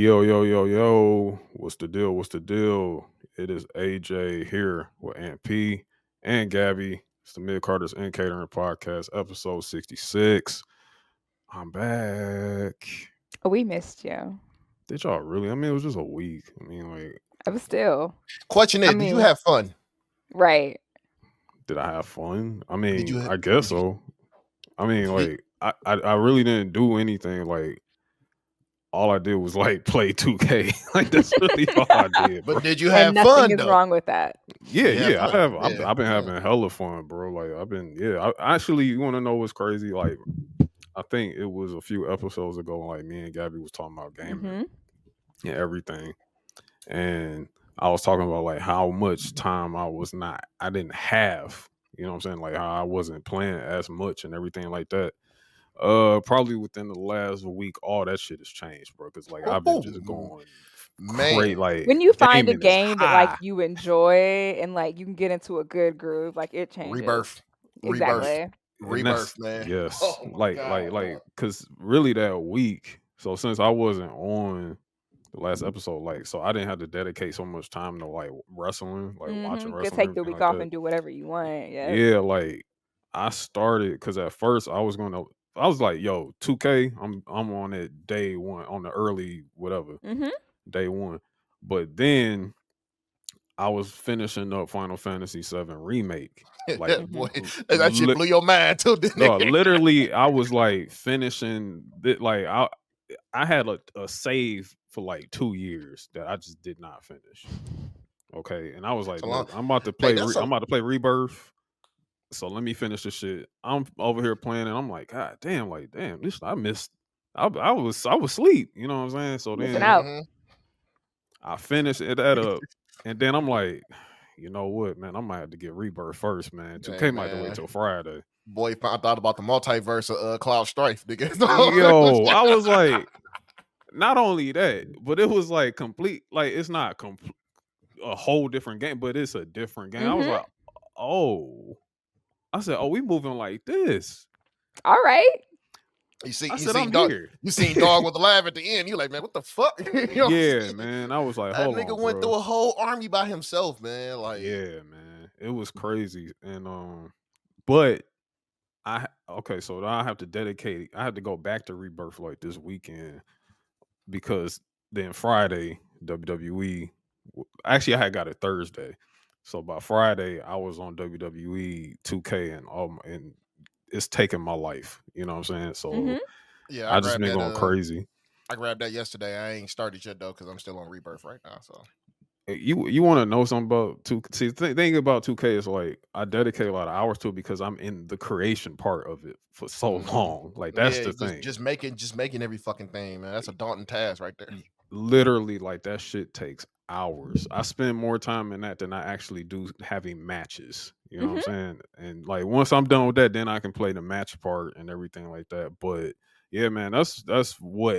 Yo, yo, yo, yo. What's the deal? What's the deal? It is AJ here with Aunt P and Gabby. It's the Mid Carters and Catering Podcast, episode 66. I'm back. Oh, we missed you. Did y'all really? I mean, it was just a week. I mean, like, I was still. Question is, did you have fun? Right. did I have fun? I Did mean, you I guess so. I mean, like, I really didn't do anything. Like, all I did was like play 2K. Like that's really all I did. But did you have And nothing fun is though? wrong with that. Yeah. fun. I've been having hella fun, bro. Like I actually, you want to know what's crazy? Like, I think it was a few episodes ago. Like me and Gabby was talking about gaming and everything, and I was talking about like how much time I didn't have. You know what I'm saying? Like how I wasn't playing as much and everything like that. Probably within the last week, all that shit has changed, bro. Because like I've been just going great. Like when you find a gaming is game that high. like you enjoy and like you can get into a good groove, like it changes. Rebirth. Exactly. Rebirth, man. Yes. Oh my God. like, because really that week. So since I wasn't on the last episode, like, so I didn't have to dedicate so much time to like wrestling, like watching You wrestling. can take the everything week like off that. and do whatever you want. Yeah. Yeah, like I started because at first I was like, yo, 2K, I'm on it day one, on the early whatever, day one. But then I was finishing up Final Fantasy VII Remake. Like, Boy, that shit blew your mind too, didn't no, it? literally, I was like finishing it. Like, I had a save for like 2 years that I just did not finish. Okay, and I was like, look, I'm about to play. I'm about to play Rebirth. So let me finish this shit. I'm over here playing, and I'm like, God damn, this I missed. I was asleep. You know what I'm saying? So Missing then out. I finished it up, and then I'm like, you know what, man? I might have to get Rebirth first, man. 2K might have to wait till Friday. Boy, I thought about the multiverse of Cloud Strife, nigga. Yo, I was like, not only that, but it was like complete. Like it's not a whole different game, but it's a different game. I was like, oh. I said, "Oh, we moving like this." All right. You seen I'm dog. here. You seen dog with the laugh at the end. You like, man, what the fuck? You know Yeah, man. I was like, that hold nigga on, went bro. through a whole army by himself, man. Like, yeah, man, it was crazy. And but so I have to dedicate. I had to go back to Rebirth like this weekend because then Friday WWE. Actually, I had got it Thursday, so by Friday I was on WWE 2K and it's taking my life. You know what I'm saying? So yeah, I just been going crazy. I grabbed that yesterday. I ain't started yet though because I'm still on Rebirth right now. So you want to know something about 2K? See, the thing about 2K is like I dedicate a lot of hours to it because I'm in the creation part of it for so long. Like that's the thing. Just making every fucking thing, man. That's a daunting task right there. Literally, like that shit takes hours. I spend more time in that than I actually do having matches. You know what I'm saying? And like once I'm done with that, then I can play the match part and everything like that. But yeah, man, that's the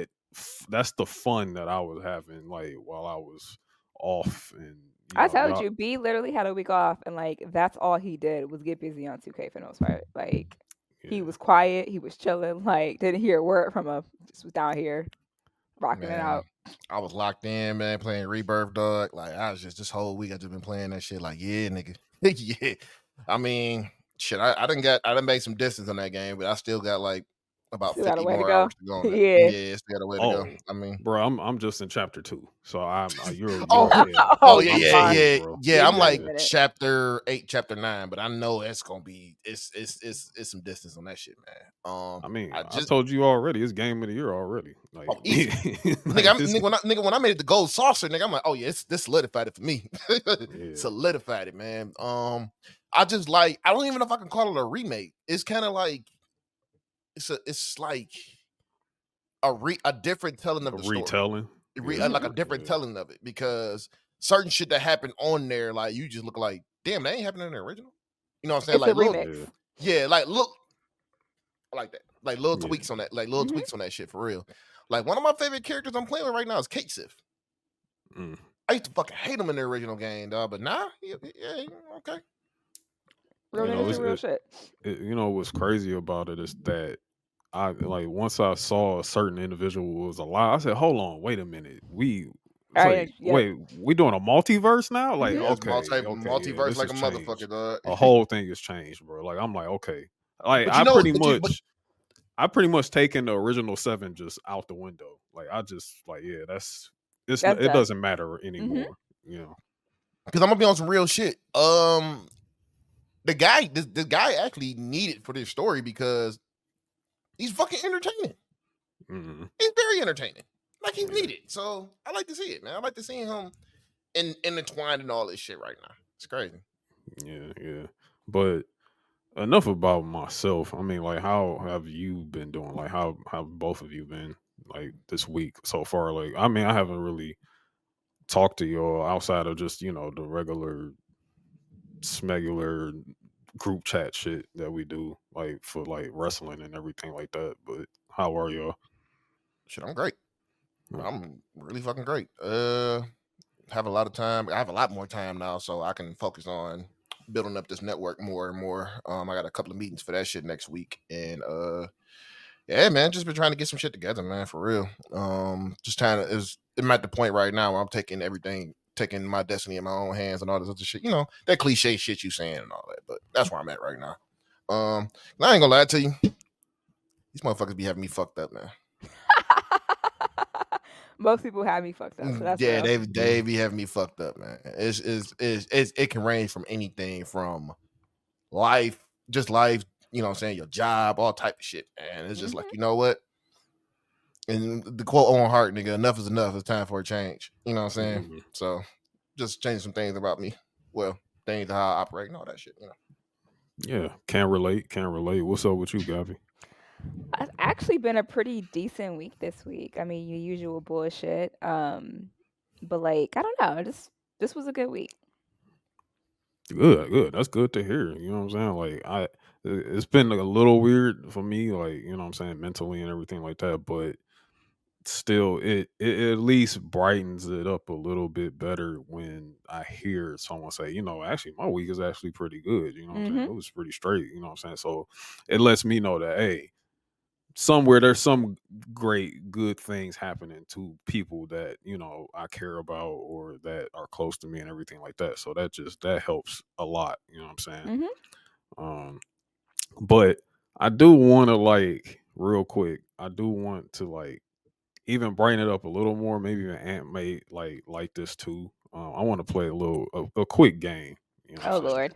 fun that I was having like while I was off. And I told you, B literally had a week off, and like that's all he did was get busy on 2K for the most part. Like he was quiet, he was chilling, like didn't hear a word from him, just was down here rocking it out. I was locked in, man, playing Rebirth, dog. Like I was just this whole week I just been playing that shit. Like, yeah, nigga, yeah. I mean, shit, I done made some distance on that game, but I still got like about 50 more hours to go on it. Yeah, still got a way to go. I mean, bro, I'm just in chapter 2, so you're yeah. I'm like chapter 8, chapter 9, but I know it's gonna be it's some distance on that shit, man. I mean, I told you already, it's game of the year already. Like, nigga, when I made it the gold saucer, nigga, I'm like, oh yeah, this solidified it for me. Solidified it, man. I just like, I don't even know if I can call it a remake. It's kind of like it's like a different telling of the retelling. Story. Like a different telling of it, because certain shit that happened on there, like you just look like, damn, that ain't happening in the original. You know what I'm saying? It's like a remix. Yeah, like look, I like that. Like little tweaks on that, like little tweaks on that shit for real. Like one of my favorite characters I'm playing with right now is Kate Sith. I used to fucking hate him in the original game, dog, but now, yeah, okay. Real shit. You know what's crazy about it is that once I saw a certain individual was alive, I said, "Hold on, wait a minute. Wait, we doing a multiverse now? Like, Yeah, it's okay, yeah, multiverse this like has a changed. motherfucker, dog. A whole thing has changed, bro. Like, I'm like, okay, like But you know, I pretty much taken the original 7 just out the window. Like, I just like, yeah, it doesn't matter anymore, you know. Because I'm gonna be on some real shit. The guy, this guy actually needed for this story because he's fucking entertaining. Mm-hmm. He's very entertaining. Like, he's needed. So I like to see it, man. I like to see him intertwined in all this shit right now. It's crazy. Yeah. But enough about myself. I mean, like, how have you been doing? Like, how have both of you been like this week so far? Like, I mean, I haven't really talked to y'all outside of just, you know, the regular smegular group chat shit that we do, like for like wrestling and everything like that. But how are y'all? Shit, I'm great. I'm really fucking great. Have a lot of time. I have a lot more time now, so I can focus on building up this network more and more. I got a couple of meetings for that shit next week, and yeah, man, just been trying to get some shit together, man, for real. Just trying to I'm at the point right now where I'm taking my destiny in my own hands and all this other shit. You know, that cliche shit you saying and all that, but that's where I'm at right now. I ain't gonna lie to you. These motherfuckers be having me fucked up, man. Most people have me fucked up. So that's yeah, they be having me fucked up, man. It can range from anything from life, you know what I'm saying, your job, all type of shit. And it's just like, you know what? And the quote on heart, nigga, enough is enough. It's time for a change. You know what I'm saying? Mm-hmm. So just change some things about me. Well, things how I operate and all that shit, you know. Yeah, can't relate. What's up with you, Gabby? It's actually been a pretty decent week this week. I mean, your usual bullshit. But like, I don't know. This was a good week. Good. That's good to hear. You know what I'm saying? Like, it's been a little weird for me, like, you know what I'm saying, mentally and everything like that. But still, it at least brightens it up a little bit better when I hear someone say, you know, actually my week is actually pretty good. You know what I'm saying? It was pretty straight. You know what I'm saying? So it lets me know that, hey, somewhere there's some great good things happening to people that, you know, I care about or that are close to me and everything like that. So that helps a lot, you know what I'm saying? But I do want to, like, real quick, I do want to, like, even brighten it up a little more. Maybe even Aunt may like this too. I want to play a quick game, you know. Oh Lord.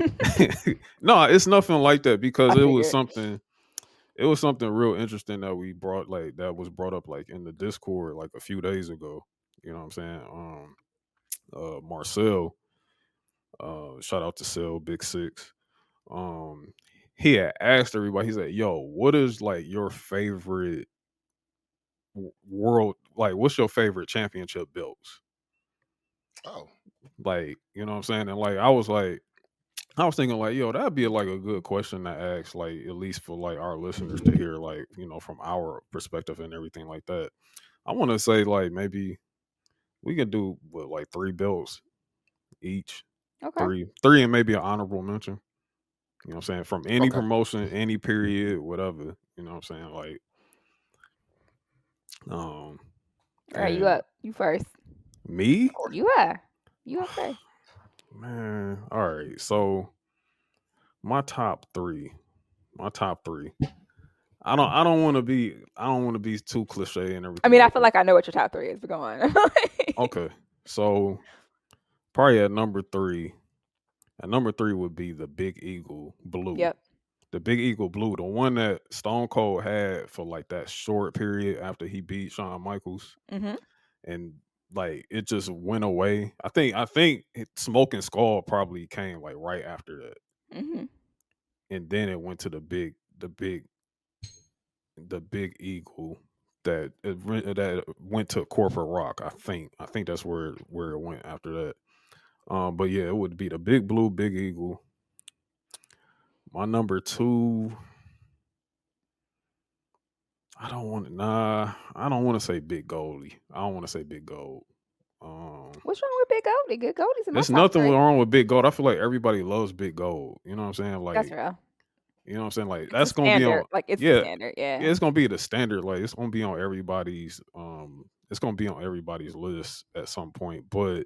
No, it's nothing like that because it was something real interesting that was brought up like in the Discord like a few days ago. You know what I'm saying? Marcel, shout out to Cell Big Six. He had asked everybody, he said, yo, what is like your favorite world, like what's your favorite championship belts? Oh. Like, you know what I'm saying? And like I was thinking like, yo, that'd be like a good question to ask, like at least for like our listeners to hear, like, you know, from our perspective and everything like that. I want to say like maybe we can do like 3 belts each. Okay. 3 and maybe an honorable mention. You know what I'm saying? From any promotion, any period, whatever. You know what I'm saying? Like, all right, you up. You first. Me? You are. You up first. Man, all right. So my top three. I don't want to be too cliche and everything. I mean, I feel like I know what your top 3 is, but go on. Okay. So probably at number 3. At number 3 would be the Big Eagle Blue. Yep. The Big Eagle Blue, the one that Stone Cold had for like that short period after he beat Shawn Michaels. Mm-hmm. And like it just went away. I think Smoking Skull probably came like right after that. Mm-hmm. And then it went to the big Eagle that went to Corporate Rock. I think that's where it went after that. But yeah, it would be the Big Blue Big Eagle. My number 2. I don't want to say Big Goldie. I don't want to say Big Gold. What's wrong with Big Goldie? Good Goldie's in my There's nothing wrong with Big Gold. I feel like everybody loves Big Gold. You know what I'm saying? Like, that's real. You know what I'm saying? Like It's that's a gonna be on. standard. Like it's the Yeah, standard. Yeah. it's gonna be the standard. Like it's gonna be on everybody's. It's gonna be on everybody's list at some point. But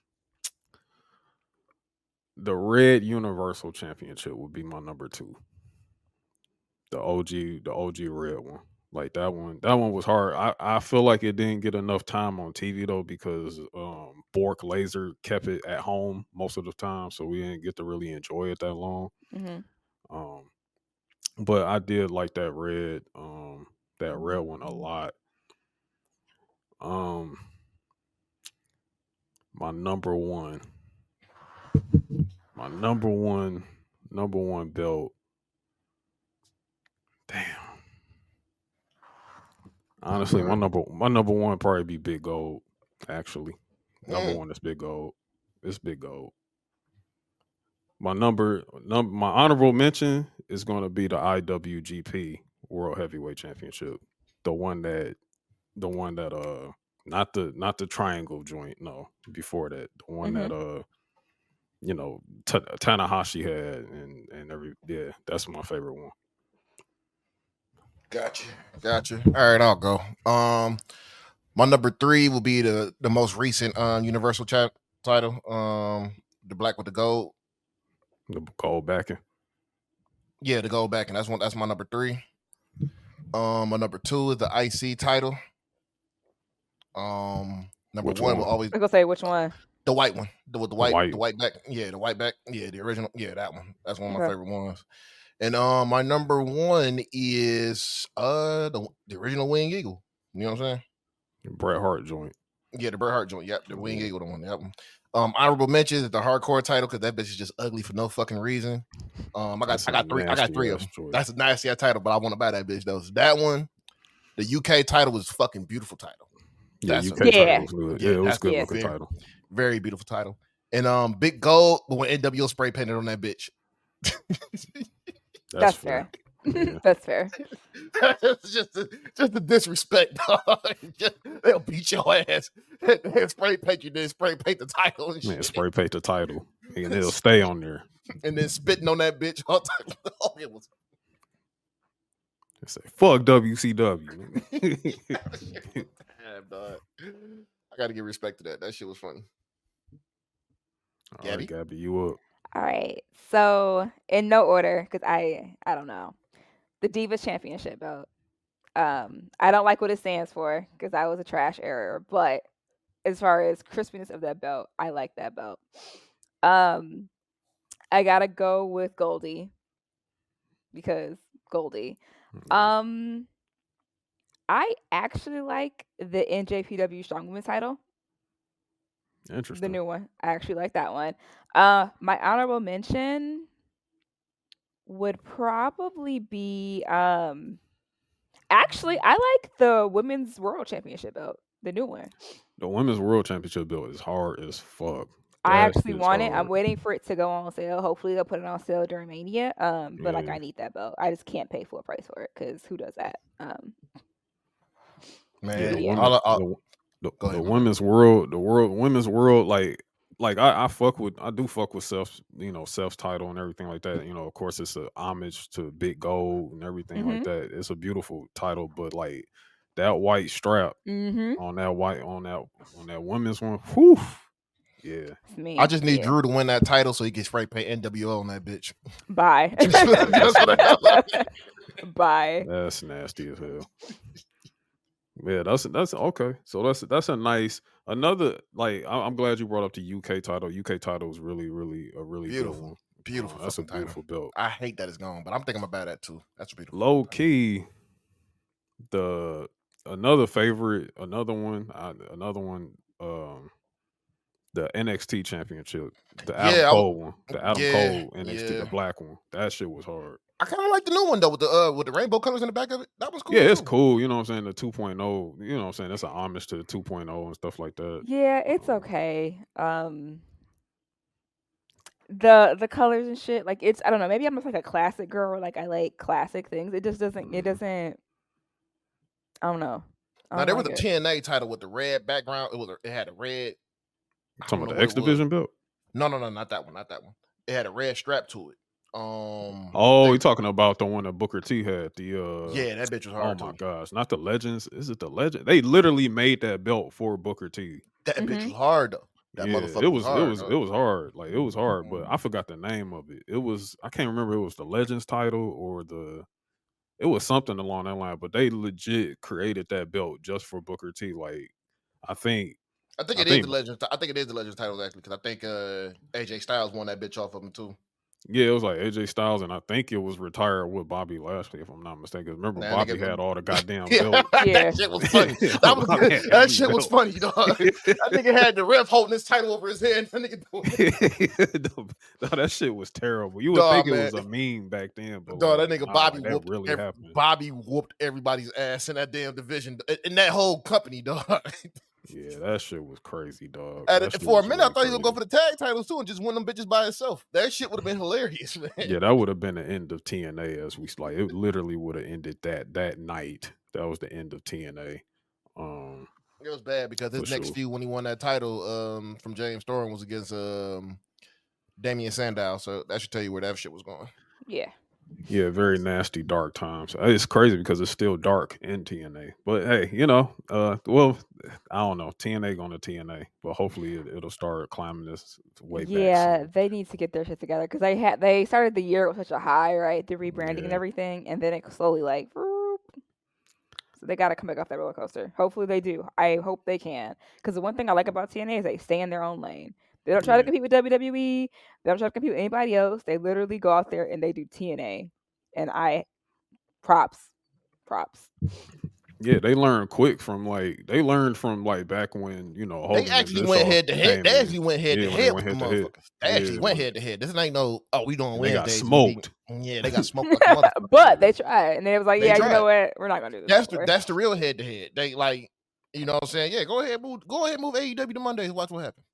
the Red Universal Championship would be my number 2. The OG red one. Like that one was hard. I feel like it didn't get enough time on TV though because Bork Laser kept it at home most of the time, so we didn't get to really enjoy it that long. Um, but I did like that red one a lot. My number one belt. Damn. Honestly, my number one probably be Big Gold. Actually, number one is Big Gold. It's Big Gold. My honorable mention is going to be the IWGP World Heavyweight Championship. The one that not the triangle joint. No, before that, the one that Tanahashi had and that's my favorite one. Gotcha. All right, I'll go. My number 3 will be the most recent Universal title. The black with the gold. The gold backing. Yeah, the gold backing. That's my number 3. My number 2 is the IC title. Number Which 1 one? will always. I'm gonna say which one. The white one. The white back. Yeah, the white back. Yeah, the original. Yeah, that one. That's one of my favorite ones. And my number 1 is the original Wing Eagle. You know what I'm saying? Bret Hart joint. Yeah, the Bret Hart joint. Yep, the Wing Eagle, the one. Yep. Honorable mentions is the hardcore title because that bitch is just ugly for no fucking reason. I got 3 of them. Choice. That's a nasty title, but I want to buy that bitch though. So that one, the UK title was a fucking beautiful title. Yeah, UK title was good. Yeah, it was good looking title. Very beautiful title. And Big Gold, but when NWO spray painted on that bitch. That's fair. Yeah. That's fair. It's just the disrespect, dog. They'll beat your ass. They'll spray paint you, then spray paint the title and shit. Man, spray paint the title. And it'll stay on there. And then spitting on that bitch all time. Oh, it was. They say, fuck WCW. Damn, dog. I gotta give respect to that. That shit was funny. All right, Gabby, you up. All right. So in no order, because I don't know. The Divas Championship belt. I don't like what it stands for because I was a trash error, but as far as crispiness of that belt, I like that belt. I gotta go with Goldie because Goldie. I actually like the NJPW Strong Women's title. Interesting. The new one. I actually like that one. My honorable mention would probably be actually I like the Women's World Championship belt, the new one. The Women's World Championship belt is hard as fuck. I actually want it. I'm waiting for it to go on sale. Hopefully they'll put it on sale during Mania. But like I need that belt. I just can't pay full price for it because who does that? The Women's World, Women's World, like I do fuck with Self's title and everything like that. You know, of course it's a homage to Big Gold and everything like that. It's a beautiful title, but like that white strap on that women's one, whew. Yeah. I just need Drew to win that title so he can spray paint NWO on that bitch. Bye. Bye. That's nasty as hell. Yeah, that's okay. So that's a nice another like I'm glad you brought up the UK title. UK title is really a really beautiful good one. Beautiful. That's a beautiful belt. I hate that it's gone, but I'm thinking about that too. That's beautiful. Low key, another one. The NXT championship, the Adam Cole one, the Adam Cole NXT, the black one. That shit was hard. I kind of like the new one though with the rainbow colors in the back of it. That was cool. Yeah, it's cool. You know what I'm saying? The 2.0. You know what I'm saying? That's an homage to the 2.0 and stuff like that. Yeah, it's okay. The colors and shit, like it's I don't know. Maybe I'm just like a classic girl. Like I like classic things. It just doesn't. It doesn't. I don't know. Now there was a TNA title with the red background. It had a red. Talking about the X Division belt? No, not that one. Not that one. It had a red strap to it. you're talking about the one that Booker T had. Yeah, that bitch was hard. Oh my gosh, not the Legends. Is it the Legend? They literally made that belt for Booker T. That bitch was hard though. That motherfucker was hard. It was hard. Like it was hard, but I forgot the name of it. It was I can't remember. It was the Legends title or it was something along that line. But they legit created that belt just for Booker T. Like I think it is the Legends. I think it is the Legends title actually because I think AJ Styles won that bitch off of him too. Yeah, it was like AJ Styles, and I think it was retired with Bobby Lashley, if I'm not mistaken. Remember, Bobby had all the goddamn belts. Yeah, that shit was funny. That shit was funny, dog. I think it had the ref holding his title over his head. No, that shit was terrible. You would think it was a meme back then, but dog, that nigga Bobby whooped everybody's ass in that damn division, in that whole company, dog. Yeah, that shit was crazy, dog. For a minute, I thought he was gonna go for the tag titles too and just win them bitches by himself. That shit would have been hilarious, man. Yeah, that would have been the end of TNA as we like. It literally would have ended that night. That was the end of TNA. It was bad because his next feud when he won that title from James Storm was against Damian Sandow. So that should tell you where that shit was going. Yeah. Yeah, very nasty, dark times. It's crazy because it's still dark in TNA. But hey, well, I don't know. TNA going to TNA, but hopefully it'll start climbing this way back. Yeah, they need to get their shit together because they started the year with such a high, right? The rebranding and everything, and then it slowly so they got to come back off that roller coaster. Hopefully they do. I hope they can because the one thing I like about TNA is they stay in their own lane. They don't try to compete with WWE. They don't try to compete with anybody else. They literally go out there and they do TNA. And props. Yeah, they learned quick from back when, they actually went head to head. They actually went head to head with the motherfuckers. They actually went head to head. This ain't we doing Wednesdays. They got smoked. Yeah, they got smoked like a motherfucker. But they tried. And they was like, you know what? We're not gonna do this. That's the real head to head. They like, you know what I'm saying? Yeah, go ahead, move AEW to Mondays. Watch what happens.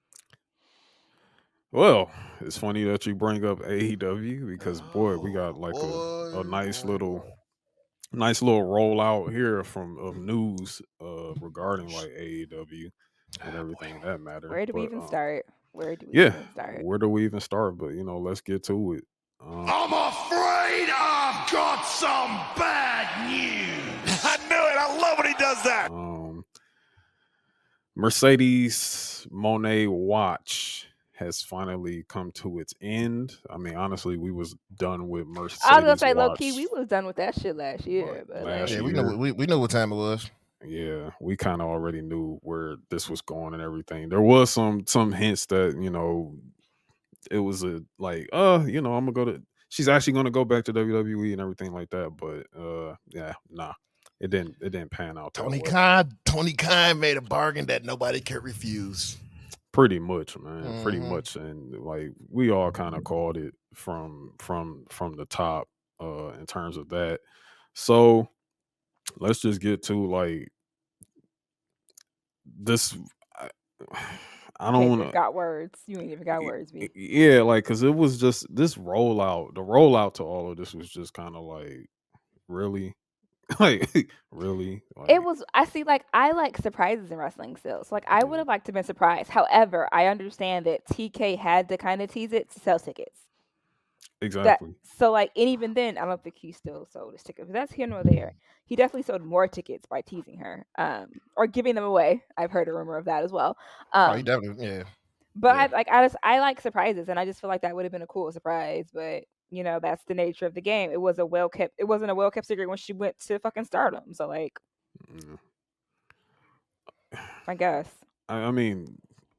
Well, it's funny that you bring up AEW because boy, we got like a nice little rollout here of news regarding like AEW and everything that matter. Where do we even start? Where do we even start? But let's get to it. I'm afraid I've got some bad news. I knew it. I love when he does that. Mercedes Moné watch has finally come to its end. I mean, honestly, we was done with Mercedes. I was gonna say, low key, we was done with that shit last year. But we know what time it was. Yeah, we kind of already knew where this was going and everything. There was some hints that it was I'm gonna go to. She's actually gonna go back to WWE and everything like that. But it didn't pan out. Tony Khan made a bargain that nobody could refuse. Pretty much, man. Pretty much, and like we all kind of called it from the top in terms of that. So let's just get to like this. I don't want to. Got words. You ain't even got words. B. Yeah, like because it was just this rollout. The rollout to all of this was just kind of like really. Like really it was I like surprises in wrestling still, so like I would have liked to have been surprised. However, I understand that TK had to kind of tease it to sell tickets. Exactly. So like, and even then I don't think he still sold his tickets, but that's here nor there. He definitely sold more tickets by teasing her or giving them away. I've heard a rumor of that as well. He definitely, yeah. But yeah. I like surprises, and I just feel like that would have been a cool surprise. But that's the nature of the game. It wasn't a well kept secret when she went to fucking Stardom. So like, I guess. I mean,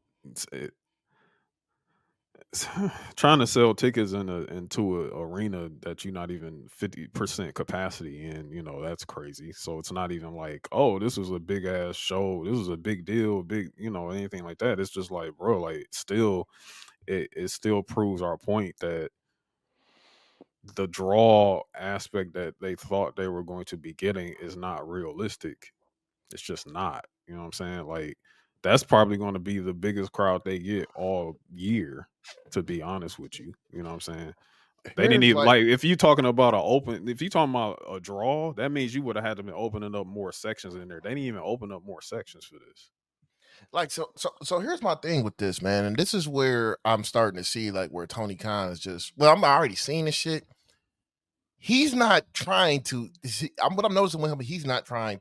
trying to sell tickets into an arena that you're not even 50% capacity in, that's crazy. So it's not even like, oh, this was a big ass show. This was a big deal, anything like that. It's just like, bro, like still, it still proves our point that the draw aspect that they thought they were going to be getting is not realistic. It's just not. You know what I'm saying? Like that's probably going to be the biggest crowd they get all year, to be honest with you. You know what I'm saying? They didn't even like if you're talking about a draw, that means you would have had to be opening up more sections in there. They didn't even open up more sections for this. Like so here's my thing with this, man, and this is where I'm starting to see like where Tony Khan is just I'm already seeing this shit. He's not trying to what I'm noticing with him, he is not trying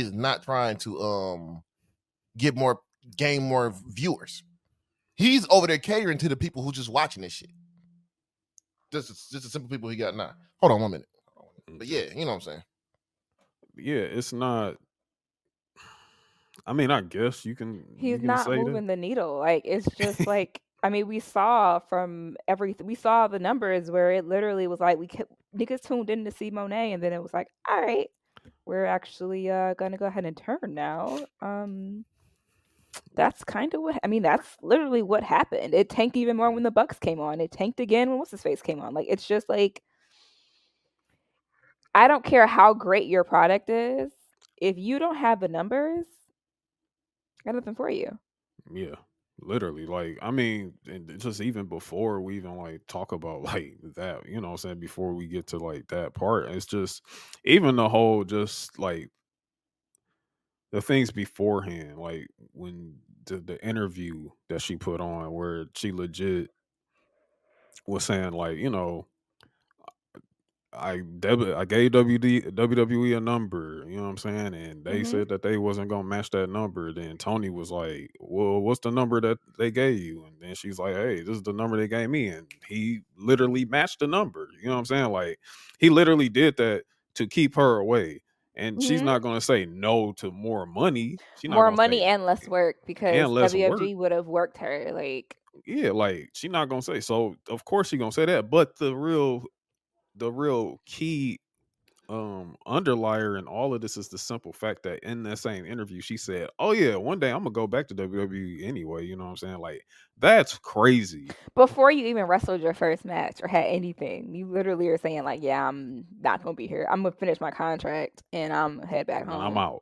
to gain more viewers. He's over there catering to the people who just watching this shit. Just the simple people he got now. Hold on 1 minute. But yeah, you know what I'm saying. Yeah, it's not. I mean, I guess you can. He's not moving the needle. Like it's just like I mean, we saw we saw the numbers where it literally was like niggas tuned in to see Monet, and then it was like, all right, we're actually gonna go ahead and turn now. That's kind of what I mean. That's literally what happened. It tanked even more when the Bucks came on. It tanked again when what's his face came on. Like it's just like I don't care how great your product is, if you don't have the numbers, I got nothing for you. Yeah, literally. Like, I mean, and just even before we even like talk about like that, you know what I'm saying, before we get to like that part, it's just even the whole just like the things beforehand, like when the interview that she put on where she legit was saying like, you know, I gave WWE a number, you know what I'm saying? And they said that they wasn't gonna match that number. Then Tony was like, well, what's the number that they gave you? And then she's like, hey, this is the number they gave me. And he literally matched the number. You know what I'm saying? Like he literally did that to keep her away. And she's not gonna say no to more money. She's not more gonna money say, and less work because and less WFG work. would have worked her. Like Yeah, like she's not gonna say. So of course she's gonna say that. But the real key underlier in all of this is the simple fact that in that same interview she said, oh yeah, one day I'm gonna go back to WWE anyway. You know what I'm saying? Like that's crazy. Before you even wrestled your first match or had anything, you literally are saying like, yeah, I'm not gonna be here. I'm gonna finish my contract and I'm head back home. I'm out.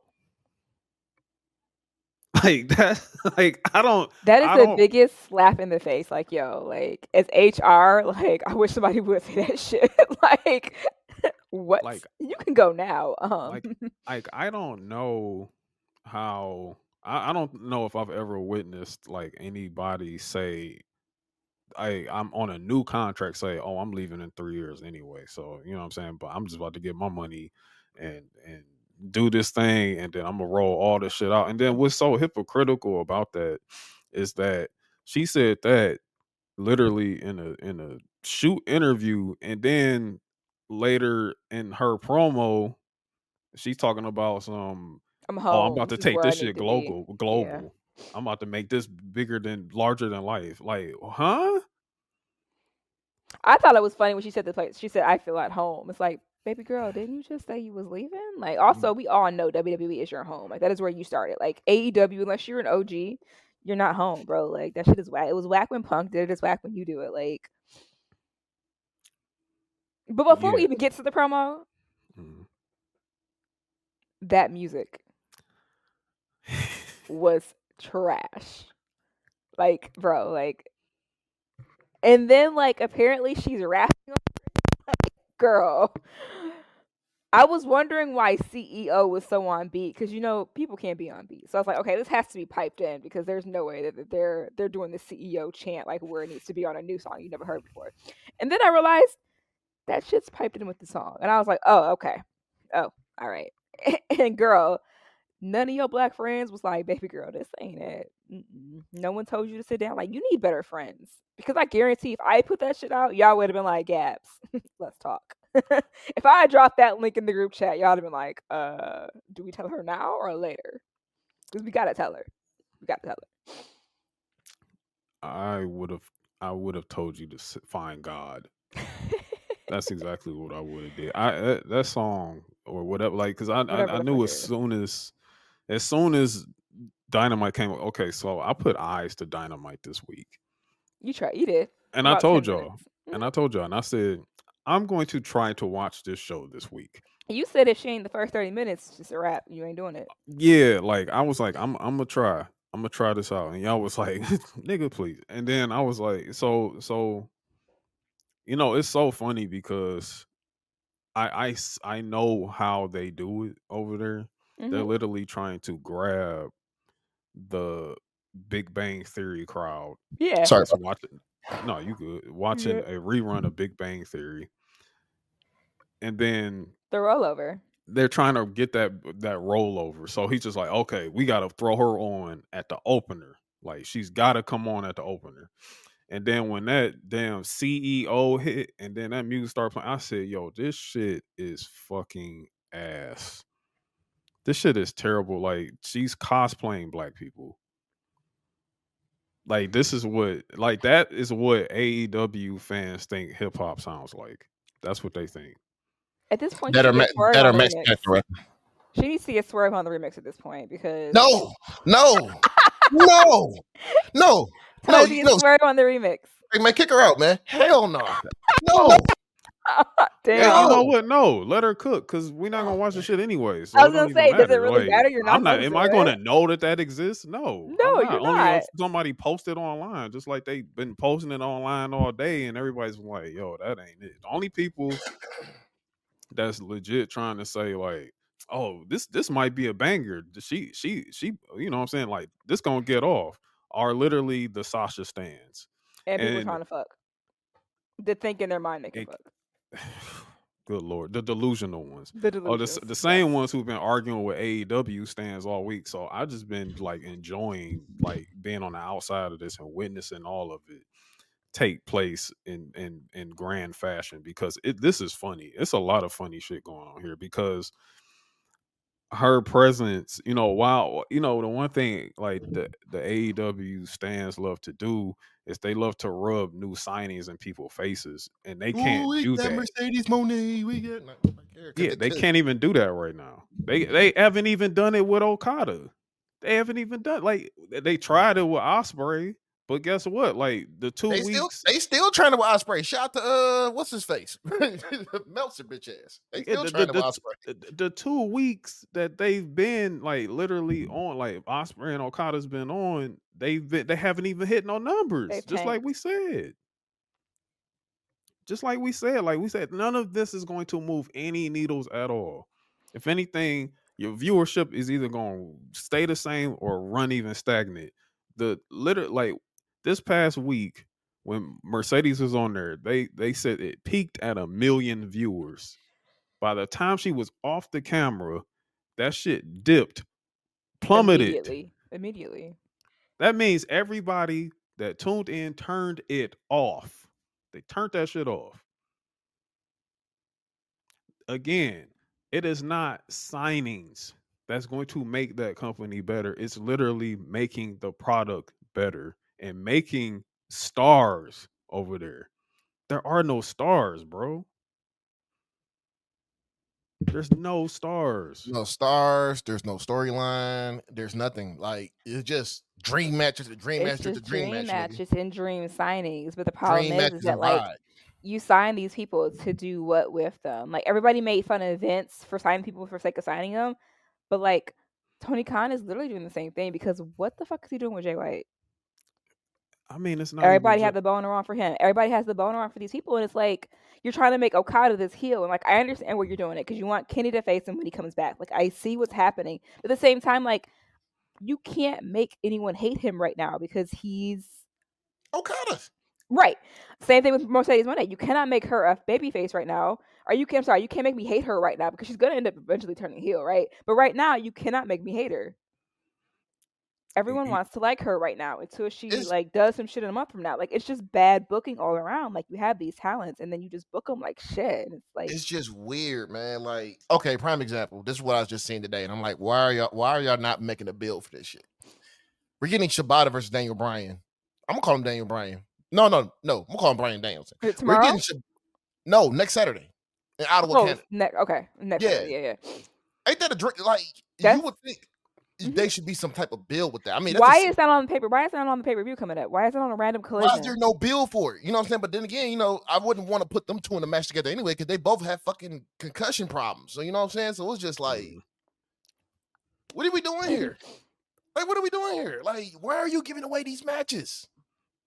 Like that, like that is the biggest slap in the face. Like, yo, like as HR, like I wish somebody would say that shit. Like what? Like you can go now. Like I don't know how I don't know if I've ever witnessed like anybody say I'm on a new contract say, oh, I'm leaving in 3 years anyway. So, you know what I'm saying? But I'm just about to get my money and do this thing and then I'm gonna roll all this shit out. And then what's so hypocritical about that is that she said that literally in a shoot interview, and then later in her promo, she's talking about some I'm about to take this shit global. Yeah. I'm about to make this larger than life. Like, huh? I thought it was funny when she said the place. She said, I feel at home. It's like, baby girl, didn't you just say you was leaving? Like, also, we all know WWE is your home. Like, that is where you started. Like, AEW, unless you're an OG, you're not home, bro. Like, that shit is whack. It was whack when Punk did it. It's whack when you do it. Like, but before we even get to the promo, that music was trash. Like, bro, like, and then like apparently she's rapping. Like, girl, I was wondering why CEO was so on beat because you know people can't be on beat. So I was like, okay, this has to be piped in because there's no way that they're doing the CEO chant like where it needs to be on a new song you never heard before. And then I realized that shit's piped in with the song, and I was like, oh, okay, oh, all right. And girl, none of your black friends was like, baby girl, this ain't it. No one told you to sit down. Like, you need better friends. Because I guarantee if I put that shit out, y'all would have been like, Gabs, let's talk. If I had dropped that link in the group chat, y'all would have been like, do we tell her now or later? Because we got to tell her. We got to tell her. I would have told you to find God. That's exactly what I would have did. That song or whatever, like, because I knew as soon as Dynamite came. Okay, so I put eyes to Dynamite this week. You did. And I told y'all, and I said I'm going to try to watch this show this week. You said if she ain't the first 30 minutes, it's just a wrap. You ain't doing it. Yeah, like I was like, I'm gonna try. I'm gonna try this out, and y'all was like, nigga, please. And then I was like, so. You know, it's so funny because I know how they do it over there. They're literally trying to grab the Big Bang Theory crowd. Yeah. Sorry. That's watching. No, you good. Watching a rerun of Big Bang Theory, and then The rollover. they're trying to get that rollover. So he's just like, okay, we got to throw her on at the opener. Like she's got to come on at the opener. And then when that damn CEO hit, and then that music started playing, I said, yo, this shit is fucking ass. This shit is terrible. Like she's cosplaying black people. Like this is what, like that is what AEW fans think hip hop sounds like. That's what they think. At this point, Better she needs to get better Swerve on the match remix. character. She needs to get Swerve on the remix at this point because No. Tell her to get Swerve on the remix. Hey man, kick her out, man. Hell no. No. Damn. Yeah, you know what? No, let her cook because we're not gonna watch the shit anyway. So I was gonna say, does it really matter? You're not. I'm not. Am I going to know that exists? No. No, I'm you're Only not. if somebody posted online, just like they've been posting it online all day, and everybody's like, "Yo, that ain't it." The only people that's legit trying to say like, "Oh, this might be a banger." She, you know what I'm saying? Like this gonna get off. Are literally the Sasha stands. And people trying to fuck. They think in their mind they can fuck. Good Lord, the delusional ones. The same ones who've been arguing with AEW stands all week. So I just been like enjoying like being on the outside of this and witnessing all of it take place in grand fashion because this is funny. It's a lot of funny shit going on here because her presence, you know, while you know the one thing like the AEW stands love to do is they love to rub new signings in people's faces, and they can't do that. Mercedes Monet, we get yeah, they can't even do that right now. They haven't even done it with Okada. They haven't even done like they tried it with Ospreay, but guess what? Like the 2 weeks, they still trying to with Ospreay. Shout to what's his face, Meltzer bitch ass. They still trying to with Ospreay. The 2 weeks that they've been like literally on, like Ospreay and Okada's been on, they haven't even hit no numbers. Just like we said. Like we said, none of this is going to move any needles at all. If anything, your viewership is either going to stay the same or run even stagnant. Like this past week when Mercedes was on there, they said it peaked at 1 million viewers. By the time she was off the camera, that shit dipped, plummeted immediately. That means everybody that tuned in turned it off. They turned that shit off. Again, it is not signings that's going to make that company better. It's literally making the product better and making stars over there. There are no stars, bro. There's no stars. No stars. There's no storyline. There's nothing. Like it's just dream matches. Dream matches. Dream matches and dream signings. But the problem is that like you sign these people to do what with them? Like everybody made fun of Vince for signing people for sake of signing them, but like Tony Khan is literally doing the same thing because what the fuck is he doing with Jay White? I mean, it's not. Everybody had the boner on for him. Everybody has the boner on for these people, and it's like you're trying to make Okada this heel, and like I understand where you're doing it because you want Kenny to face him when he comes back. Like I see what's happening, but at the same time, like you can't make anyone hate him right now because he's Okada. Right. Same thing with Mercedes Moné. You cannot make her a babyface right now. You can't make me hate her right now because she's gonna end up eventually turning heel, right? But right now, you cannot make me hate her. Everyone wants to like her right now until she like does some shit in a month from now. Like it's just bad booking all around. Like you have these talents and then you just book them like shit. And it's like it's just weird, man. Like okay, prime example. This is what I was just seeing today, and I'm like, why are y'all not making a bill for this shit? We're getting Shibata versus Daniel Bryan. I'm gonna call him Daniel Bryan. No. I'm gonna call him Bryan Danielson. Tomorrow? No, next Saturday in Ottawa, Canada. Next Saturday. Yeah. Ain't that a drink? Like you would think. They should be some type of bill with that. I mean, why is that on the paper? Why is that on the pay-per-view coming up? Why is it on a random collision? Why is there no bill for it? You know what I'm saying? But then again, you know, I wouldn't want to put them two in a match together anyway because they both have fucking concussion problems. So you know what I'm saying? So it's just like, what are we doing here? Like, what are we doing here? Like, why are you giving away these matches?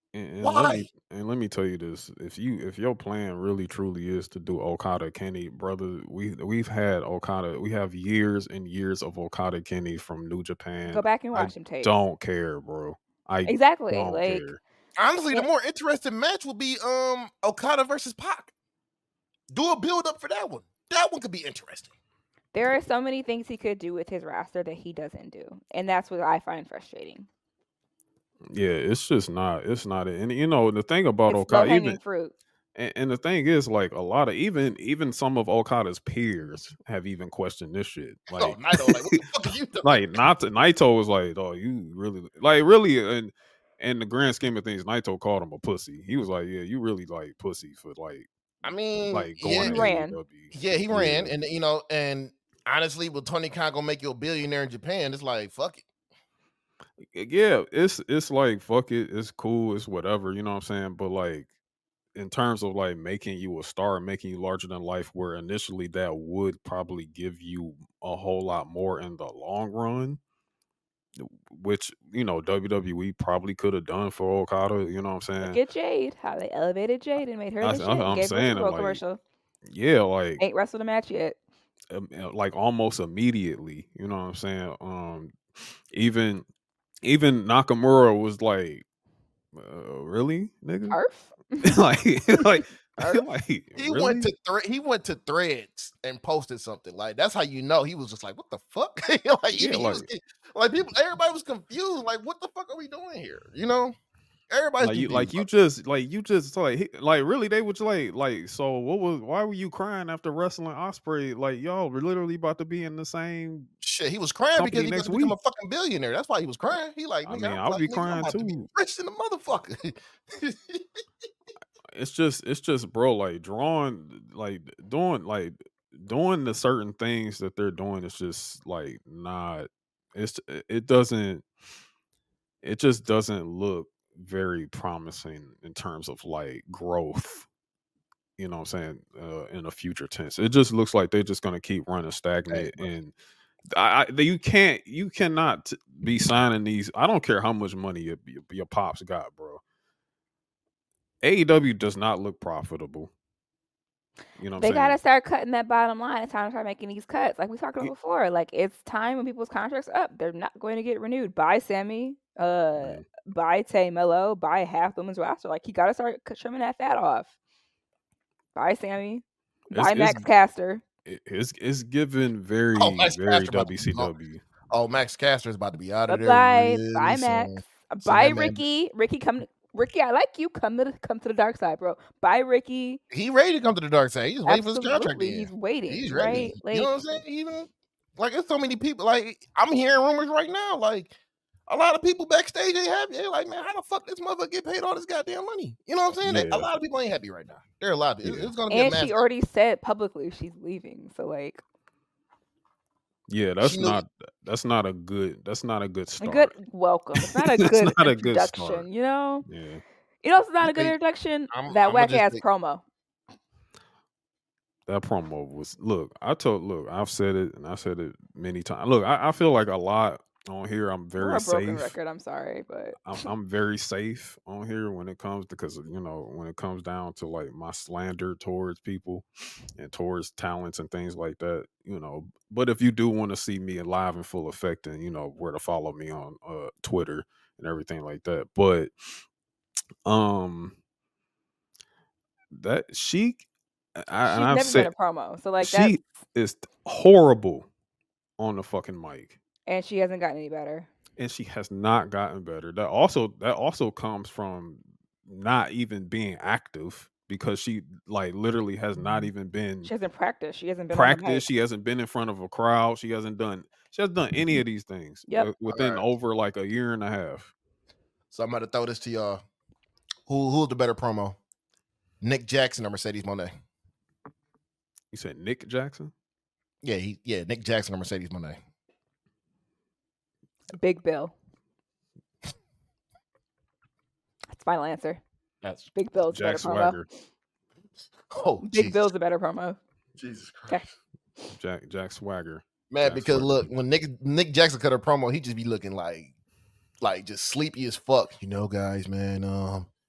And Why? let me tell you this: if your plan really truly is to do Okada Kenny, brother, we've had Okada. We have years and years of Okada Kenny from New Japan. Go back and I watch them tapes. don't care, bro. I Exactly. don't Like, care. Honestly, the more interesting match would be Okada versus Pac. Do a build up for that one. That one could be interesting. there are so many things he could do with his roster that he doesn't do, and that's what I find frustrating. Yeah, it's just not. It's not. And you know the thing about It's Okada, low-hanging even fruit. and the thing is, like a lot of even some of Okada's peers have even questioned this shit. Like, Oh, Naito, like what the fuck are you doing? like not Naito was like, oh, you really in the grand scheme of things, Naito called him a pussy. He was like, yeah, you really like pussy for I mean, going He to ran. AEW. Yeah, he ran, and you know, and honestly, with Tony Khan gonna make you a billionaire in Japan, it's like fuck it. Yeah, it's like fuck it, it's cool, it's whatever, you know what I'm saying? But like in terms of like making you a star, making you larger than life, where initially that would probably give you a whole lot more in the long run, which you know WWE probably could have done for Okada. You know what I'm Look saying? at Jade, how they elevated Jade and made her the shit. I'm Gave her a saying Super it Bowl like, commercial. yeah, like Ain't wrestled a match yet. like almost immediately. You know what I'm saying? Even Nakamura was like, really, nigga? Earth? like He really? went to Threads and posted something like that's how you know he was just like what the fuck like Yeah, he was like people everybody was confused like what the fuck are we doing here, you know, everybody's confused. you just like really they was like so why were you crying after wrestling Osprey? Like y'all were literally about to be in the same Shit, he was crying because company he got next to become week. a fucking billionaire. That's why he was crying. He like, I nigga, mean, I'm I would like, be nigga, I'm crying about to be too. rich in the motherfucker. It's just bro, like doing the certain things that they're doing is just like not it doesn't it just doesn't look very promising in terms of like growth. You know what I'm saying? In a future tense, it just looks like they're just gonna keep running stagnant, bro. and you cannot be signing these. I don't care how much money your pops got, bro. AEW does not look profitable. You know what They I'm gotta saying? start cutting that bottom line. It's time to start making these cuts. Like we talked about before. Like it's time when people's contracts are up. They're not going to get renewed. Buy Sammy. Man, Buy Tay Mello. Buy half the women's roster. Like you gotta start trimming that fat off. Buy Sammy. Buy Max Caster. it's given very Oh, Max very Caster about to be gone. WCW. Oh, Max Caster is about to be out of there. Buy Really Max. soon. Buy that man- Ricky. Ricky, I like you. Come to the dark side, bro. Buy Ricky. He ready to come to the dark side. He's just waiting for his contract. Absolutely, he's waiting. He's right? ready. Like, You know what I'm saying? Even like there's so many people. Like I'm hearing rumors right now. Like a lot of people backstage ain't happy. They're like, man, how the fuck this motherfucker get paid all this goddamn money? You know what I'm saying? Yeah. A lot of people ain't happy right now. There are a lot of Yeah. it's gonna be a and massive. she already said publicly she's leaving. So like, Yeah, She knew- that's not a good a start. good welcome. It's not a It's good not a good introduction. start. You know. Yeah. You know, it's not a good Hey, introduction. I'm That gonna whack just ass say- promo. That promo was I've said it and I said it many times. Look, I feel like a lot on here. I'm We're very a broken safe. record. I'm sorry, but I'm very safe on here when it comes because you know when it comes down to like my slander towards people and towards talents and things like that, you know. But if you do want to see me live in full effect, and you know where to follow me on Twitter and everything like that. But that Sheik, she's I've never said been a promo. So like she that, is horrible on the fucking mic. and she hasn't gotten any better. And she has not gotten better. That also comes from not even being active because she like literally has not even been She hasn't practiced. She hasn't been on the mic. practiced. She hasn't been in front of a crowd. She hasn't done any of these things Yep. within Alright. over like a year and a half. So I'm about to throw this to y'all. Who's the better promo? Nick Jackson or Mercedes Moné? You said Nick Jackson? Yeah, Nick Jackson or Mercedes Moné. Big Bill. That's final answer. That's Big Bill's a better Jack promo. Swagger. Big Bill's a better promo. Jesus Okay. Christ. Jack Swagger. Man, Jack because Swagger. look, when Nick Jackson cut a promo, he just be looking like just sleepy as fuck. You know, guys, man.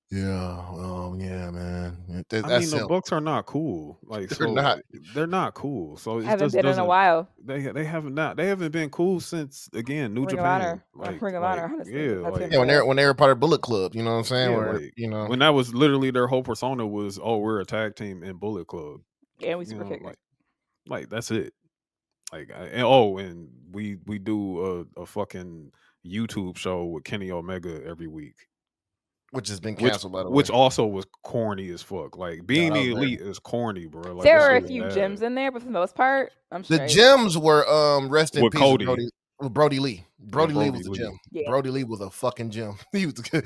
Yeah, man. I mean, the Bucks are not cool. Like, they're not cool. So it haven't just been in a doesn't. while. They haven't been cool since again New Ring of Japan. Honor. Ring of Honor, honestly. Yeah, That's like him. when they're part of Bullet Club, you know what I'm saying? yeah, Where like you know, when that was literally their whole persona was, oh, we're a tag team in Bullet Club. Yeah, we super kickers. Like that's it. Like and we do a fucking YouTube show with Kenny Omega every week. Which has been canceled, by the way. Which also was corny as fuck. Like being the elite is corny, bro. Like, there were a few gems in there, but for the most part, I'm straight. The gems were rest in peace Cody. Brody Lee. Brody Lee was a gem. Yeah. Brody Lee was a fucking gem. He was good.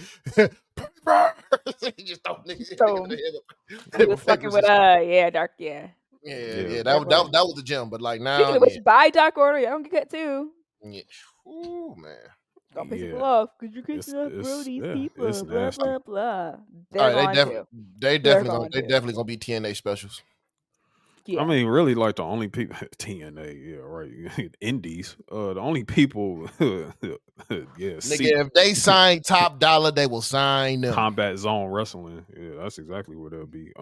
He just thought niggas. He was fucking with Dark, yeah. That was the gem. But like now, speaking of which, buy Dark Order, y'all don't get cut too. Yeah. Ooh, man. Don't piss people off because you're kissing up Brody's people. Blah blah blah. They definitely gonna be TNA specials. Yeah. I mean, really, like the only people TNA, yeah, right. Indies, the only people, Nigga, if they sign Top Dollar, they will sign them. Combat Zone Wrestling, yeah, that's exactly what they'll be.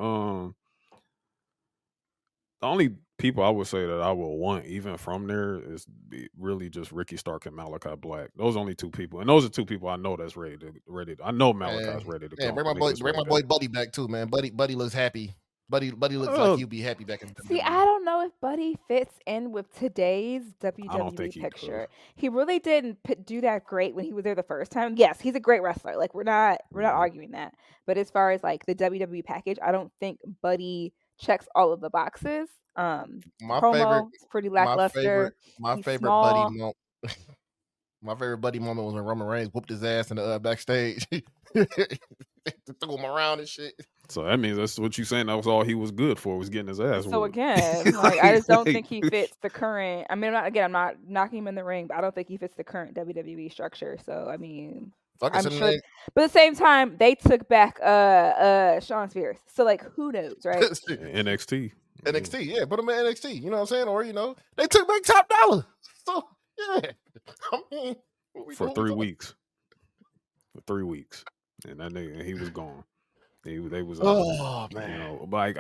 The only people I would say that I will want even from there is really just Ricky Stark and Malachi Black. Those are only two people, and those are two people I know that's ready to. I know Malachi's ready to. Yeah, bring my boy Buddy back too, man. Buddy looks happy. Buddy looks like he'd be happy back in the See, I don't know if Buddy fits in with today's WWE picture. He really didn't do that great when he was there the first time. Yes, he's a great wrestler. Like we're not arguing that. But as far as like the WWE package, I don't think Buddy checks all of the boxes. My promo is pretty lackluster. My favorite Buddy moment. My favorite Buddy moment was when Roman Reigns whooped his ass in the backstage. Threw him around and shit. So that means that's what you saying. That was all he was good for, was getting his ass. So again, like I just don't think he fits the current. I mean, I'm not knocking him in the ring, but I don't think he fits the current WWE structure. So I mean, I'm sure. But at the same time, they took back Shawn Spears. So like, who knows, right? NXT, yeah, put him in NXT. You know what I'm saying? Or they took back Top Dollar. So yeah, I mean, for 3 weeks. For 3 weeks, and that nigga, he was gone. They was man. Like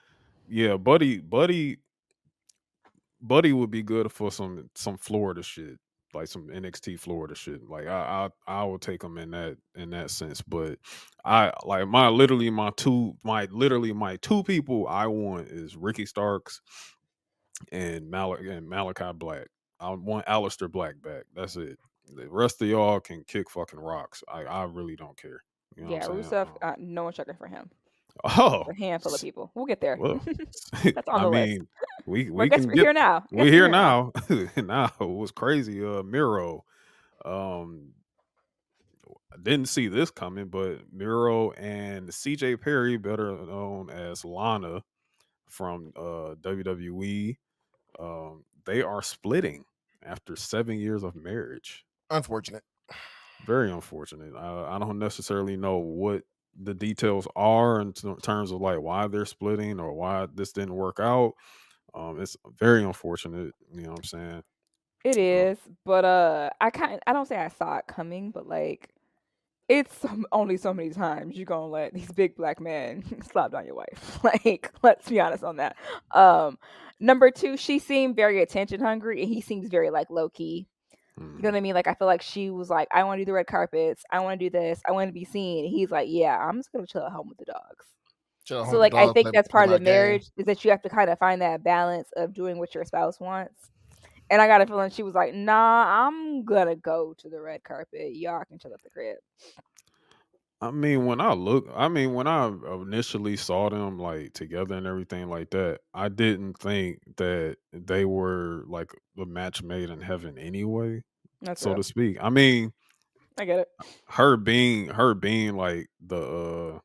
Buddy would be good for some Florida shit, like some NXT Florida shit. Like I would take him in that sense. But my two people I want is Ricky Starks and Malachi Black. I want Aleister Black back. That's it. The rest of y'all can kick fucking rocks. I really don't care. You know Rusev, no one's checking for him. Oh, a handful of people. We'll get there. Well, that's on the list. We can we're here now. We're here now. Now it was crazy. Miro, I didn't see this coming, but Miro and CJ Perry, better known as Lana from WWE, they are splitting after 7 years of marriage. Unfortunate. Very unfortunate. I don't necessarily know what the details are in terms of like why they're splitting or why this didn't work out. It's very unfortunate. You know what I'm saying? It is, but I don't say I saw it coming, but like it's only so many times you're gonna let these big black men slap down your wife. Like, let's be honest on that. Number 2, she seemed very attention hungry, and he seems very like low key. You know what I mean? Like, I feel like she was like, I want to do the red carpets. I want to do this. I want to be seen. And he's like, yeah, I'm just going to chill at home with the dogs. So, like, I think that's part of the marriage is that you have to kind of find that balance of doing what your spouse wants. And I got a feeling she was like, nah, I'm going to go to the red carpet. Y'all can chill at the crib. I mean, when I initially saw them like together and everything like that, I didn't think that they were like a match made in heaven anyway, so to speak. I mean, I get it. Her being like the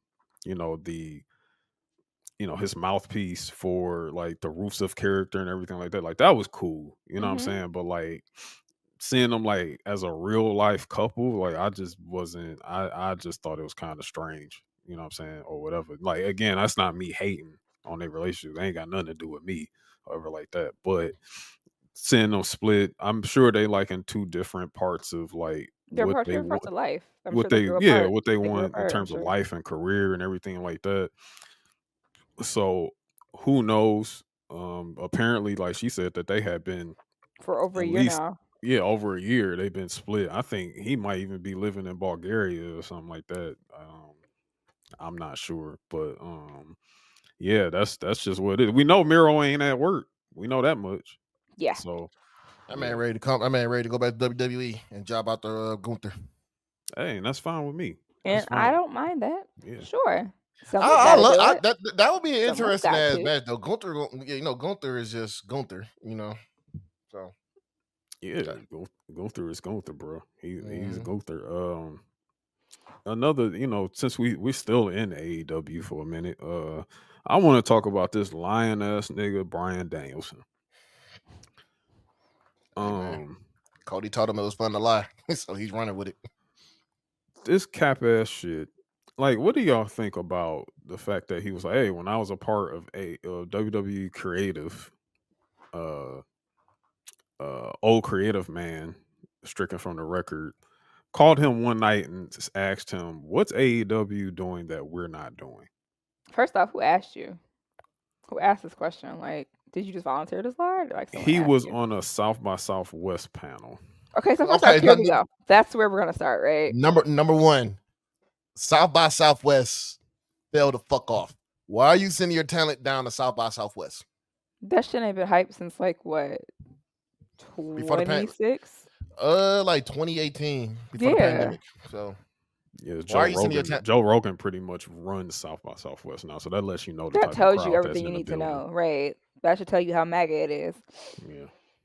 his mouthpiece for like the Rusev character and everything like that was cool. You know what I'm saying? But like, seeing them like as a real life couple, like I just wasn't. I just thought it was kind of strange, you know what I'm saying, or whatever. Like again, that's not me hating on their relationship. They ain't got nothing to do with me, or whatever like that. But seeing them split, I'm sure they like in 2 different parts of like They're what parts they of want, life. I'm what sure they they grew apart. what they They grew want in apart, I'm terms of sure. life and career and everything like that. So who knows? Apparently, like she said, that they had been For over at a year least now. over a year. They've been split. I think he might even be living in Bulgaria or something like that. I'm not sure, but yeah, that's just what it is. We know Miro ain't at work. We know that much. Yeah. So that man ready to come. That man ready to go back to WWE and job out the Gunther. Hey, that's fine with me. And I don't mind that. Yeah. Sure. I love that would be an interesting ass match though. Gunther is just Gunther, So yeah, Gunther is Gunther, bro. He's Gunther. Another, since we're still in AEW for a minute, I want to talk about this lion ass nigga Bryan Danielson. Hey, Cody told him it was fun to lie, so he's running with it. This cap ass shit. Like, what do y'all think about the fact that he was like, "Hey, when I was a part of a WWE creative, old creative man, stricken from the record, called him one night and asked him, what's AEW doing that we're not doing?" First off, who asked you? Who asked this question? Like, did you just volunteer to slide? Like, he was on a South by Southwest panel. Okay, so first off, here we go. That's where we're gonna start, right? Number one, South by Southwest fell the fuck off. Why are you sending your talent down to South by Southwest? That shit ain't been hyped since like what? 26? Like 2018 before the pandemic. So yeah, Joe Rogan pretty much runs South by Southwest now, so that lets you know. That tells you everything you need to know, right? That should tell you how mega it is. Yeah.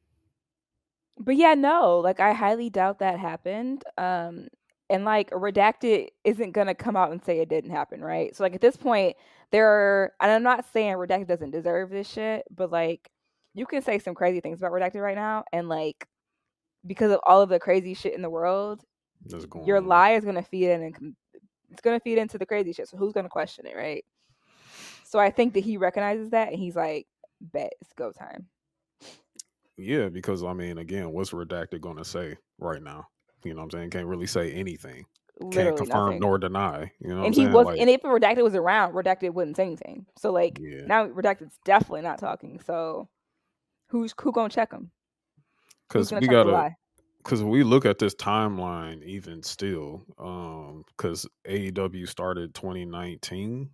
But yeah, no, like I highly doubt that happened. And like Redacted isn't gonna come out and say it didn't happen, right? So like at this point, and I'm not saying Redacted doesn't deserve this shit, but like you can say some crazy things about Redacted right now, and like because of all of the crazy shit in the world, your lie is gonna feed in, and it's gonna feed into the crazy shit. So who's gonna question it, right? So I think that he recognizes that, and he's like, "Bet it's go time." Yeah, because I mean, again, what's Redacted gonna say right now? You know what I'm saying? Can't really say anything. Literally can't confirm nothing. nor deny. You know what I'm he saying? was, and if Redacted was around, Redacted wouldn't say anything. So like now Redacted's definitely not talking. So who gonna check him? Because we gotta, because we look at this timeline even still, because AEW started 2019.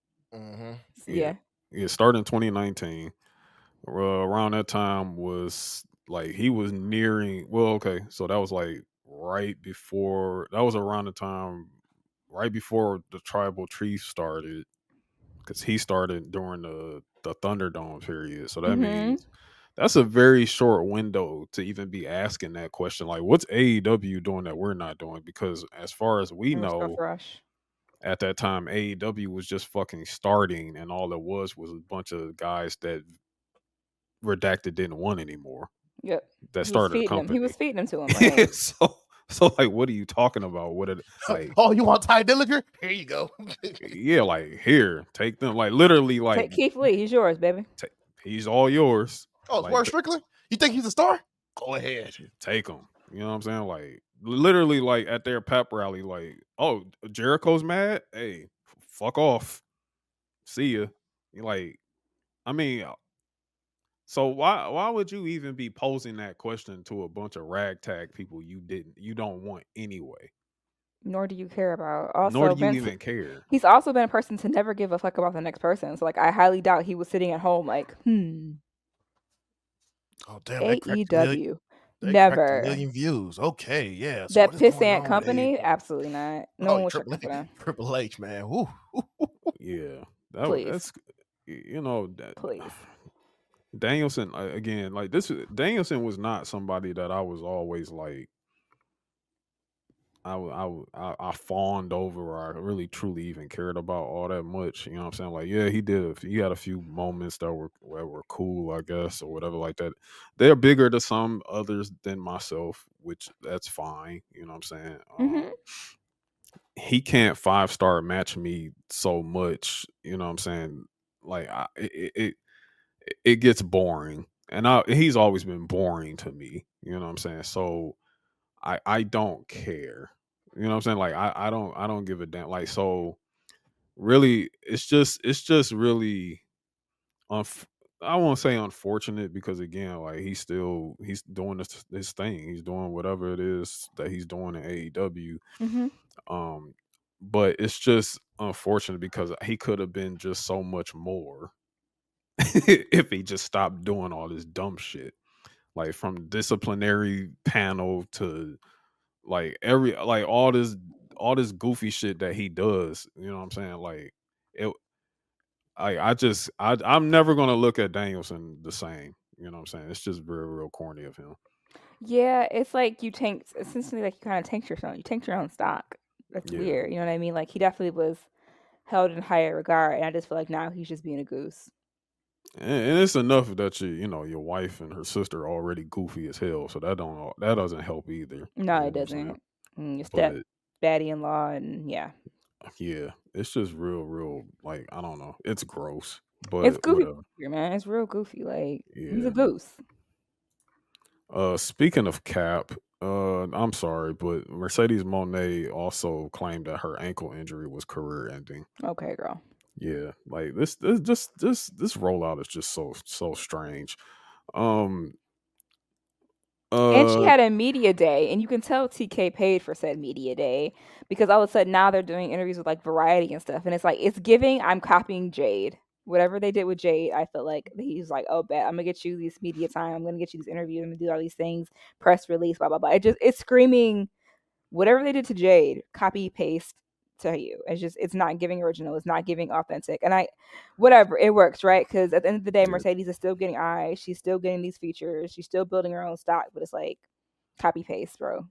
Yeah, it started in 2019. Around that time was like he was nearing. Well, okay, so that was like right before. That was around the time right before the Tribal Chief started, because he started during the Thunderdome period. So that means that's a very short window to even be asking that question. Like, what's AEW doing that we're not doing? Because as far as we know, at that time, AEW was just fucking starting, and all it was a bunch of guys that Redacted didn't want anymore. Yep. That started a company. He was feeding them to him. Right? So like, what are you talking about? What like? Oh, you want Ty Dillinger? Here you go. Yeah, like here, take them. Like literally, like take Keith Lee. He's yours, baby. He's all yours. Oh, like, Strickland? You think he's a star? Go ahead, take him. You know what I'm saying? Like literally, like at their pep rally, like, oh, Jericho's mad. Hey, fuck off. See ya. You're like, I mean. So why would you even be posing that question to a bunch of ragtag people you don't want anyway? Nor do you care about. Also, nor do you even care. He's also been a person to never give a fuck about the next person. So like, I highly doubt he was sitting at home like, Oh damn! AEW. Never. 1 million views. Okay, yeah. So that pissant company? Absolutely not. No one was checking for them. Triple H, man. Woo. Yeah, that's please. Danielson again, like this. Danielson was not somebody that I was always like. I fawned over, or I really truly even cared about all that much. You know what I'm saying? Like, yeah, he had a few moments that were cool, I guess, or whatever like that. They're bigger to some others than myself, which that's fine. You know what I'm saying? He can't 5-star match me so much. You know what I'm saying? Like, it gets boring, and he's always been boring to me. You know what I'm saying? So I don't care. You know what I'm saying? Like I don't give a damn. Like, so really, it's just really I won't say unfortunate, because again, like he's doing this thing. He's doing whatever it is that he's doing in AEW. Um, but it's just unfortunate because he could have been just so much more if he just stopped doing all this dumb shit. Like from disciplinary panel to like all this goofy shit that he does. You know what I'm saying? Like it. I'm never gonna look at Danielson the same. You know what I'm saying? It's just real corny of him. Yeah, it's like you tanked, essentially, like you kind of tanked yourself. You tanked your own stock. That's weird. You know what I mean? Like he definitely was held in higher regard, and I just feel like now he's just being a goose. And it's enough that your wife and her sister are already goofy as hell, so that doesn't help either. No, it doesn't. Your step baddie-in-law, and yeah, it's just real. Like I don't know, it's gross, but it's goofy, man. It's real goofy. Like he's a goose. Speaking of Cap, I'm sorry, but Mercedes Moné also claimed that her ankle injury was career ending. Okay, girl. Yeah, like this rollout is just so strange. And she had a media day, and you can tell TK paid for said media day, because all of a sudden now they're doing interviews with like Variety and stuff, and it's like it's giving I'm copying Jade. Whatever they did with Jade, I feel like he's like, oh, bet I'm gonna get you this media time. I'm gonna get you this interview. I'm gonna do all these things, press release, blah blah blah. It's screaming whatever they did to Jade, copy paste to you. It's not giving original. It's not giving authentic. And whatever, it works, right? Because at the end of the day, Mercedes is still getting eyes. She's still getting these features. She's still building her own stock. But it's like copy paste, bro.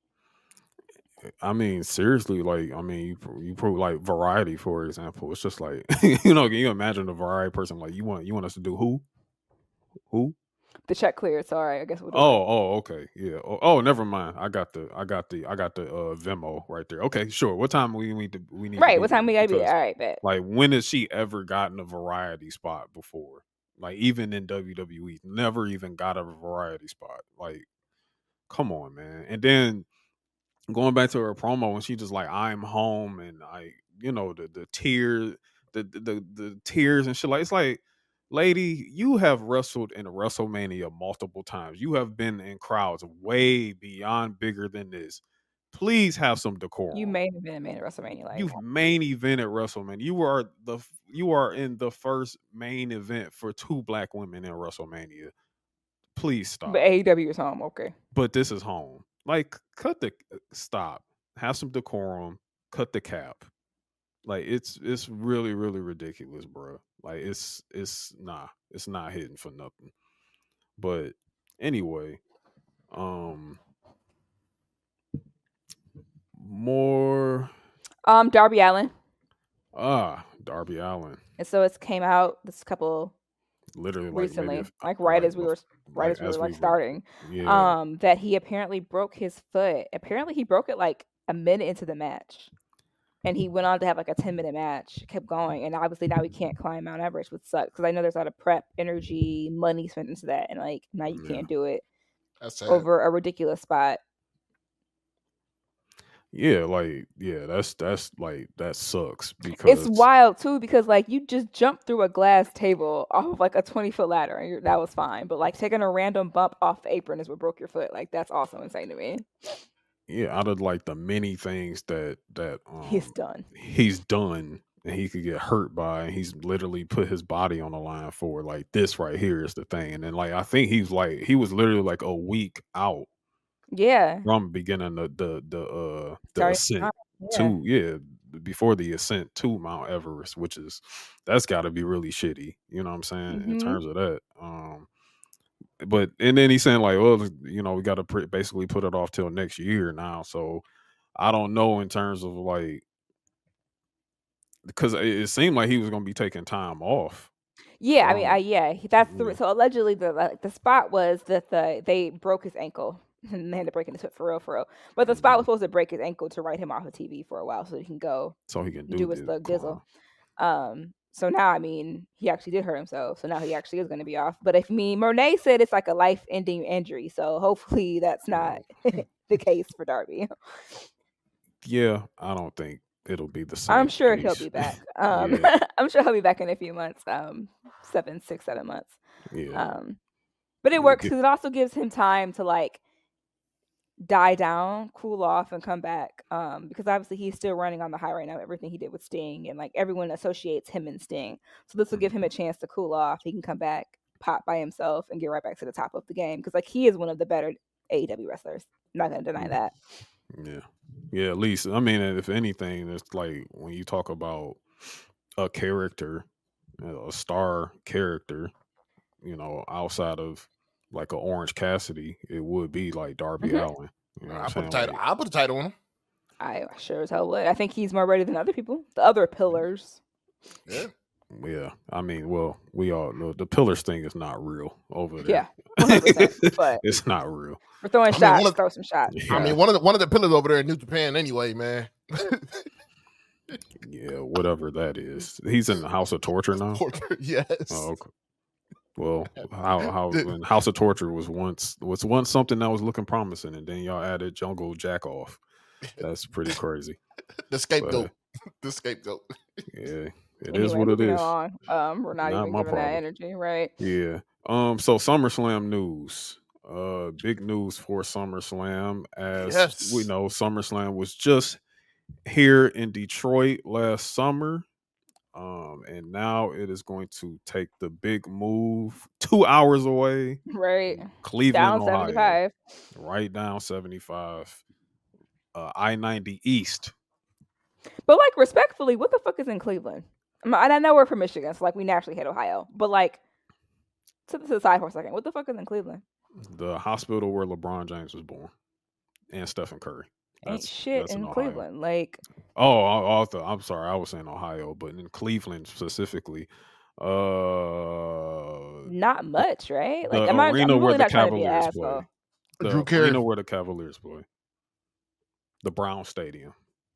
I mean, seriously, like, I mean, you prove like Variety, for example. It's just like, can you imagine a Variety person like, you want us to do who? The check cleared. Sorry, I guess we'll do okay, yeah. Oh, never mind. I got the Venmo right there. Okay, sure. What time we need? Right. What time we gotta be there? All right, bet. Like, when has she ever gotten a Variety spot before? Like, even in WWE, never even got a Variety spot. Like, come on, man. And then going back to her promo when she just like, I'm home, and the tears, the tears and shit. Like, it's like, lady, you have wrestled in WrestleMania multiple times. You have been in crowds way beyond bigger than this. Please have some decorum. You main event at WrestleMania. Like, you main event at WrestleMania. You are in the first main event for 2 black women in WrestleMania. Please stop. But AEW is home, okay. But this is home. Like, stop. Have some decorum. Cut the cap. Like, it's really ridiculous, bro. Like, it's not hitting for nothing. But anyway, more Darby Allin. Darby Allin. And so it came out this couple literally recently, right as we were starting. Yeah. That he apparently broke his foot. Apparently he broke it like a minute into the match. And he went on to have like a 10-minute match, kept going. And obviously now he can't climb Mount Everest, which sucks. Because I know there's a lot of prep, energy, money spent into that. And like now you can't do it over a ridiculous spot. Yeah, like, that's like, that sucks, because it's wild too, because like you just jumped through a glass table off of like a 20-foot ladder, and that was fine. But like taking a random bump off the apron is what broke your foot. Like, that's also insane to me. Yeah, out of like the many things that he's done and he could get hurt by, and he's literally put his body on the line for, like, this right here is the thing. And then like I think he was literally like a week out. Yeah. From beginning the ascent to before the ascent to Mount Everest, that's got to be really shitty. You know what I'm saying? In terms of that. But and then he's saying like, well, we got to basically put it off till next year now. So I don't know in terms of like, because it seemed like he was going to be taking time off. Yeah, I mean, that's so allegedly the spot was that they broke his ankle. And they had to break his foot for real. But the spot was supposed to break his ankle to write him off of TV for a while, so he can go. So he can do his thug dizzle. So now, I mean, he actually did hurt himself. So now he actually is going to be off. But Moné said it's like a life-ending injury. So hopefully that's not the case for Darby. Yeah, I don't think it'll be the same. I'm sure case. he'll be back. Yeah. I'm sure he'll be back in a few months. 6, 7 months. Yeah. But it Yeah, works because it also gives him time to like die down, cool off, and come back. Because obviously he's still running on the high right now. Everything he did with Sting, and like everyone associates him and Sting. So this will give him a chance to cool off. He can come back, pop by himself, and get right back to the top of the game. Because like he is one of the better AEW wrestlers. I'm not gonna deny that. Yeah. Yeah, at least I mean, if anything, it's like when you talk about a character, a star character, you know, outside of like a Orange Cassidy, it would be like Darby Allin. You know what I'm saying? I put a title on him. I sure as hell would. I think he's more ready than other people. The other pillars. Yeah. Yeah. I mean, well, we all know the pillars thing is not real over there. Yeah. 100%, but it's not real. We're throwing shots. Throw some shots. Yeah. I mean, one of the pillars over there in New Japan anyway, man. Yeah, whatever that is. He's in the House of Torture now. Yes. Oh, okay. Well, how when House of Torture was once something that was looking promising, and then y'all added Jungle Jack off. That's pretty crazy. The scapegoat. The scapegoat. Yeah, it is what it is. We're not even giving that energy, right? Yeah. So SummerSlam news. Big news for SummerSlam. As we know, SummerSlam was just here in Detroit last summer. And now it is going to take the big move 2 hours away. Right. Cleveland, down Ohio. 75. Right down 75. I-90 East. But like respectfully, what the fuck is in Cleveland? And I know we're from Michigan, so like we naturally hit Ohio. But like to the side for a second, what the fuck is in Cleveland? The hospital where LeBron James was born. And Stephen Curry. Ain't shit in Cleveland. Like I'm sorry, I was saying Ohio, but in Cleveland specifically, not much, right? Like the arena where the Cavaliers play. Drew Carey. Arena where the Cavaliers play. The Brown Stadium.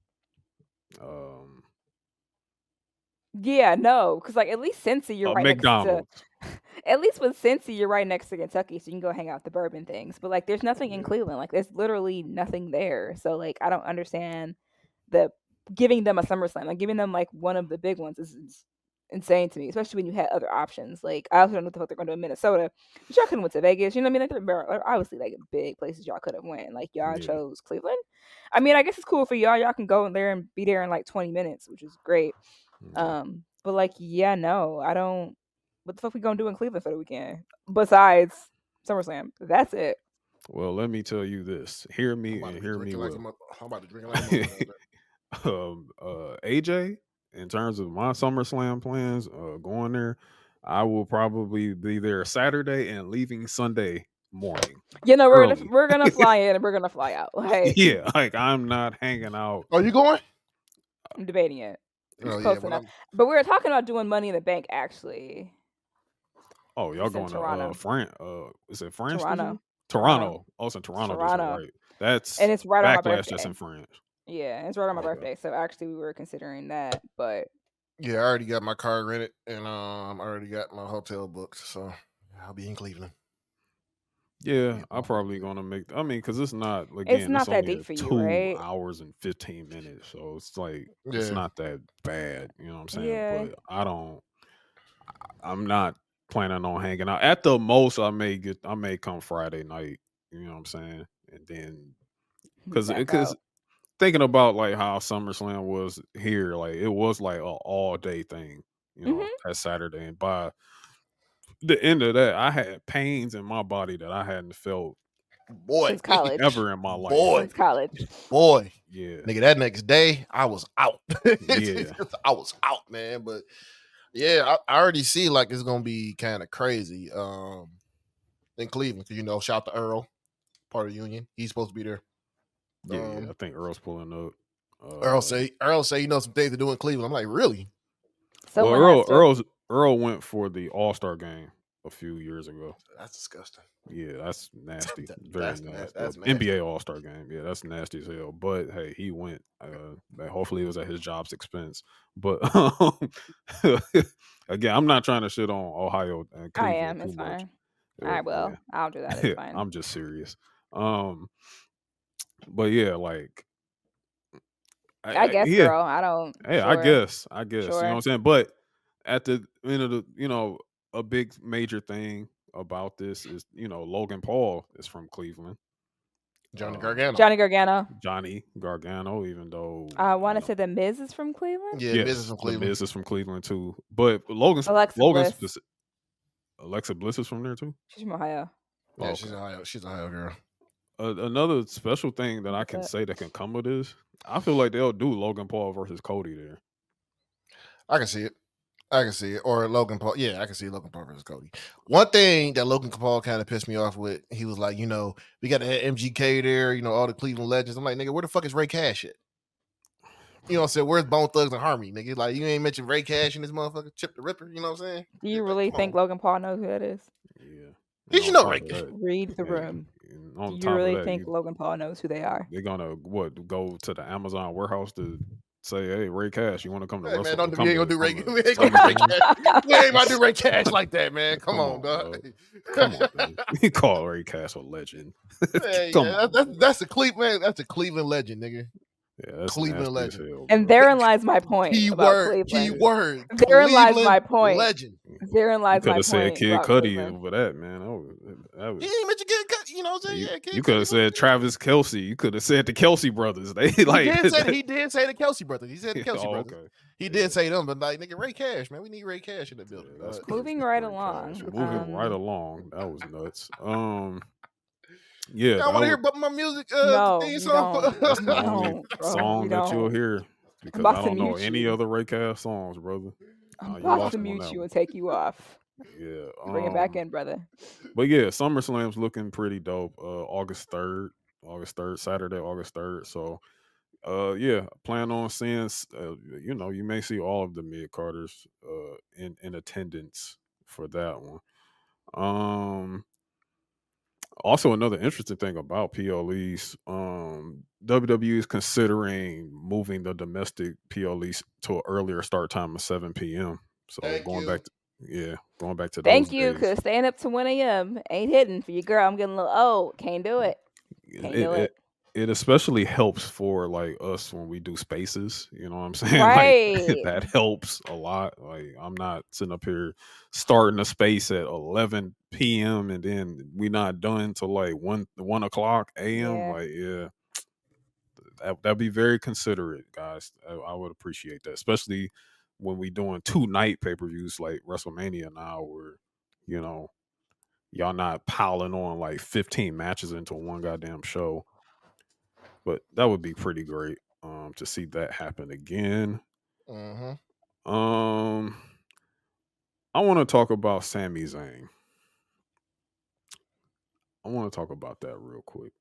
Yeah, no, because like at least Cincy, you're right McDonald's. next to. At least with Cincy, you're right next to Kentucky, so you can go hang out at the bourbon things. But like, there's nothing in Cleveland. Like, there's literally nothing there. So like, I don't understand the giving them a SummerSlam. Like, giving them like one of the big ones is insane to me, especially when you had other options. Like, I also don't know what the fuck they're going to do in Minnesota. But y'all could have went to Vegas. You know what I mean? Like, they're obviously like big places y'all could have went. Like, y'all chose Cleveland. I mean, I guess it's cool for y'all. Y'all can go in there and be there in like 20 minutes, which is great. But like, yeah, no, I don't. What the fuck we gonna do in Cleveland for the weekend besides SummerSlam? That's it. Well, let me tell you this. Hear me and hear me well. I'm about to drink like AJ, in terms of my SummerSlam plans, going there, I will probably be there Saturday and leaving Sunday morning. You know, we're gonna fly in and we're gonna fly out. Like, yeah, like I'm not hanging out. Are you going? I'm debating it. Oh, close enough. But we were talking about doing Money in the Bank actually. Oh, y'all going to France? Is it France? Toronto. Oh, it's in Toronto. Right. That's and it's right on my birthday. That's in France. Yeah, it's right on my birthday. So actually, we were considering that, but yeah, I already got my car rented and I already got my hotel booked, so I'll be in Cleveland. Yeah, I'm probably gonna make. I mean, because it's not it's not that deep for you, right? 2 hours and 15 minutes, so it's like it's not that bad. You know what I'm saying? Yeah. But I'm not planning on hanging out. At the most, I may come Friday night. You know what I'm saying? And then because thinking about like how SummerSlam was here, like it was like an all day thing. You know, that Saturday, and by the end of that, I had pains in my body that I hadn't felt since college ever in my life. Since college. Boy. Yeah. Nigga, that next day, I was out. Yeah. I was out, man. But yeah, I already see like it's gonna be kind of crazy. In Cleveland, because you know, shout out to Earl, part of the Union. He's supposed to be there. Yeah, I think Earl's pulling up. Earl say you know some things to do in Cleveland. I'm like, really? So Earl went for the All-Star game a few years ago. That's disgusting. Yeah, that's nasty. Very nasty. That's nasty. NBA All-Star game. Yeah, that's nasty as hell. But hey, he went. Hopefully it was at his job's expense. But again, I'm not trying to shit on Ohio and Cleveland. I am. It's fine. I will. I'll do that. It's fine. I'm just serious. But yeah, like I guess, yeah, girl. I don't. hey, I Sure. guess, you know what Sure. I'm saying. But at the end of the, a big major thing about this is, Logan Paul is from Cleveland. Johnny Gargano. Johnny Gargano. Johnny Gargano, even though I want to say the Miz is from Cleveland. Yeah, yes, Miz is from Cleveland. The Miz is from Cleveland too. But Alexa Bliss is from there too. She's from Ohio. Yeah, okay. She's an Ohio girl. Another special thing that I can say that can come with this, I feel like they'll do Logan Paul versus Cody there. I can see it. Or Logan Paul. Yeah, I can see Logan Paul versus Cody. One thing that Logan Paul kind of pissed me off with, he was like, we got to have MGK there, all the Cleveland legends. I'm like, nigga, where the fuck is Ray Cash at? You know what I'm saying? Where's Bone Thugs and Harmony, nigga? Like, you ain't mentioned Ray Cash and this motherfucker, Chip the Ripper. You know what I'm saying? Do you really think Logan Paul knows who that is? Yeah. Did you know Ray Cash? Read the room. Do you really think Logan Paul knows who they are? They're gonna go to the Amazon warehouse to say, "Hey, Ray Cash, you want to come to wrestle?" Man, we ain't gonna do Ray. We ain't gonna do Ray Cash. We ain't about to do Ray Cash like that, man. Come on, dog. Come on, man. You call Ray Cash a legend. That's a Cleveland. That's a Cleveland legend, nigga. Yeah, that's Cleveland legend. And therein lies my point. Keyword. Therein lies my point. Legend. Therein lies my point. You could have said Kid Cudi over that, man. That was, he ain't mentioned Kid Cudi. You know what I'm saying? You could have said Travis Kelce. You could have said the Kelce brothers. He did say the Kelce brothers. He said the Kelce brothers. Okay. He did say them, but like, nigga, Ray Cash, man. We need Ray Cash in the building. Yeah, moving right along. Right along. That was nuts. Yeah, I want to hear about my music. No, that's the only song that you'll hear because I don't know any other Ray Cash songs, brother. I'm about to mute you and take you off. Yeah, bring it back in, brother. But yeah, SummerSlam's looking pretty dope. Saturday, August 3rd. So, yeah, plan on seeing. You may see all of the mid Carters in attendance for that one. Also, another interesting thing about PLEs, WWE is considering moving the domestic PLEs to an earlier start time of 7 p.m. So going back to Thank you, because staying up to 1 a.m. ain't hitting for you, girl. I'm getting a little old. Can't do it. It especially helps for like us when we do spaces. You know what I'm saying? Right. Like, that helps a lot. Like I'm not sitting up here starting a space at 11 p.m. and then we not done till like 1 o'clock a.m. Yeah. Like that'd be very considerate, guys. I would appreciate that, especially when we doing 2 night pay-per-views like WrestleMania now, where y'all not piling on like 15 matches into one goddamn show. But that would be pretty great to see that happen again. Mm-hmm. I want to talk about Sami Zayn. I want to talk about that real quick.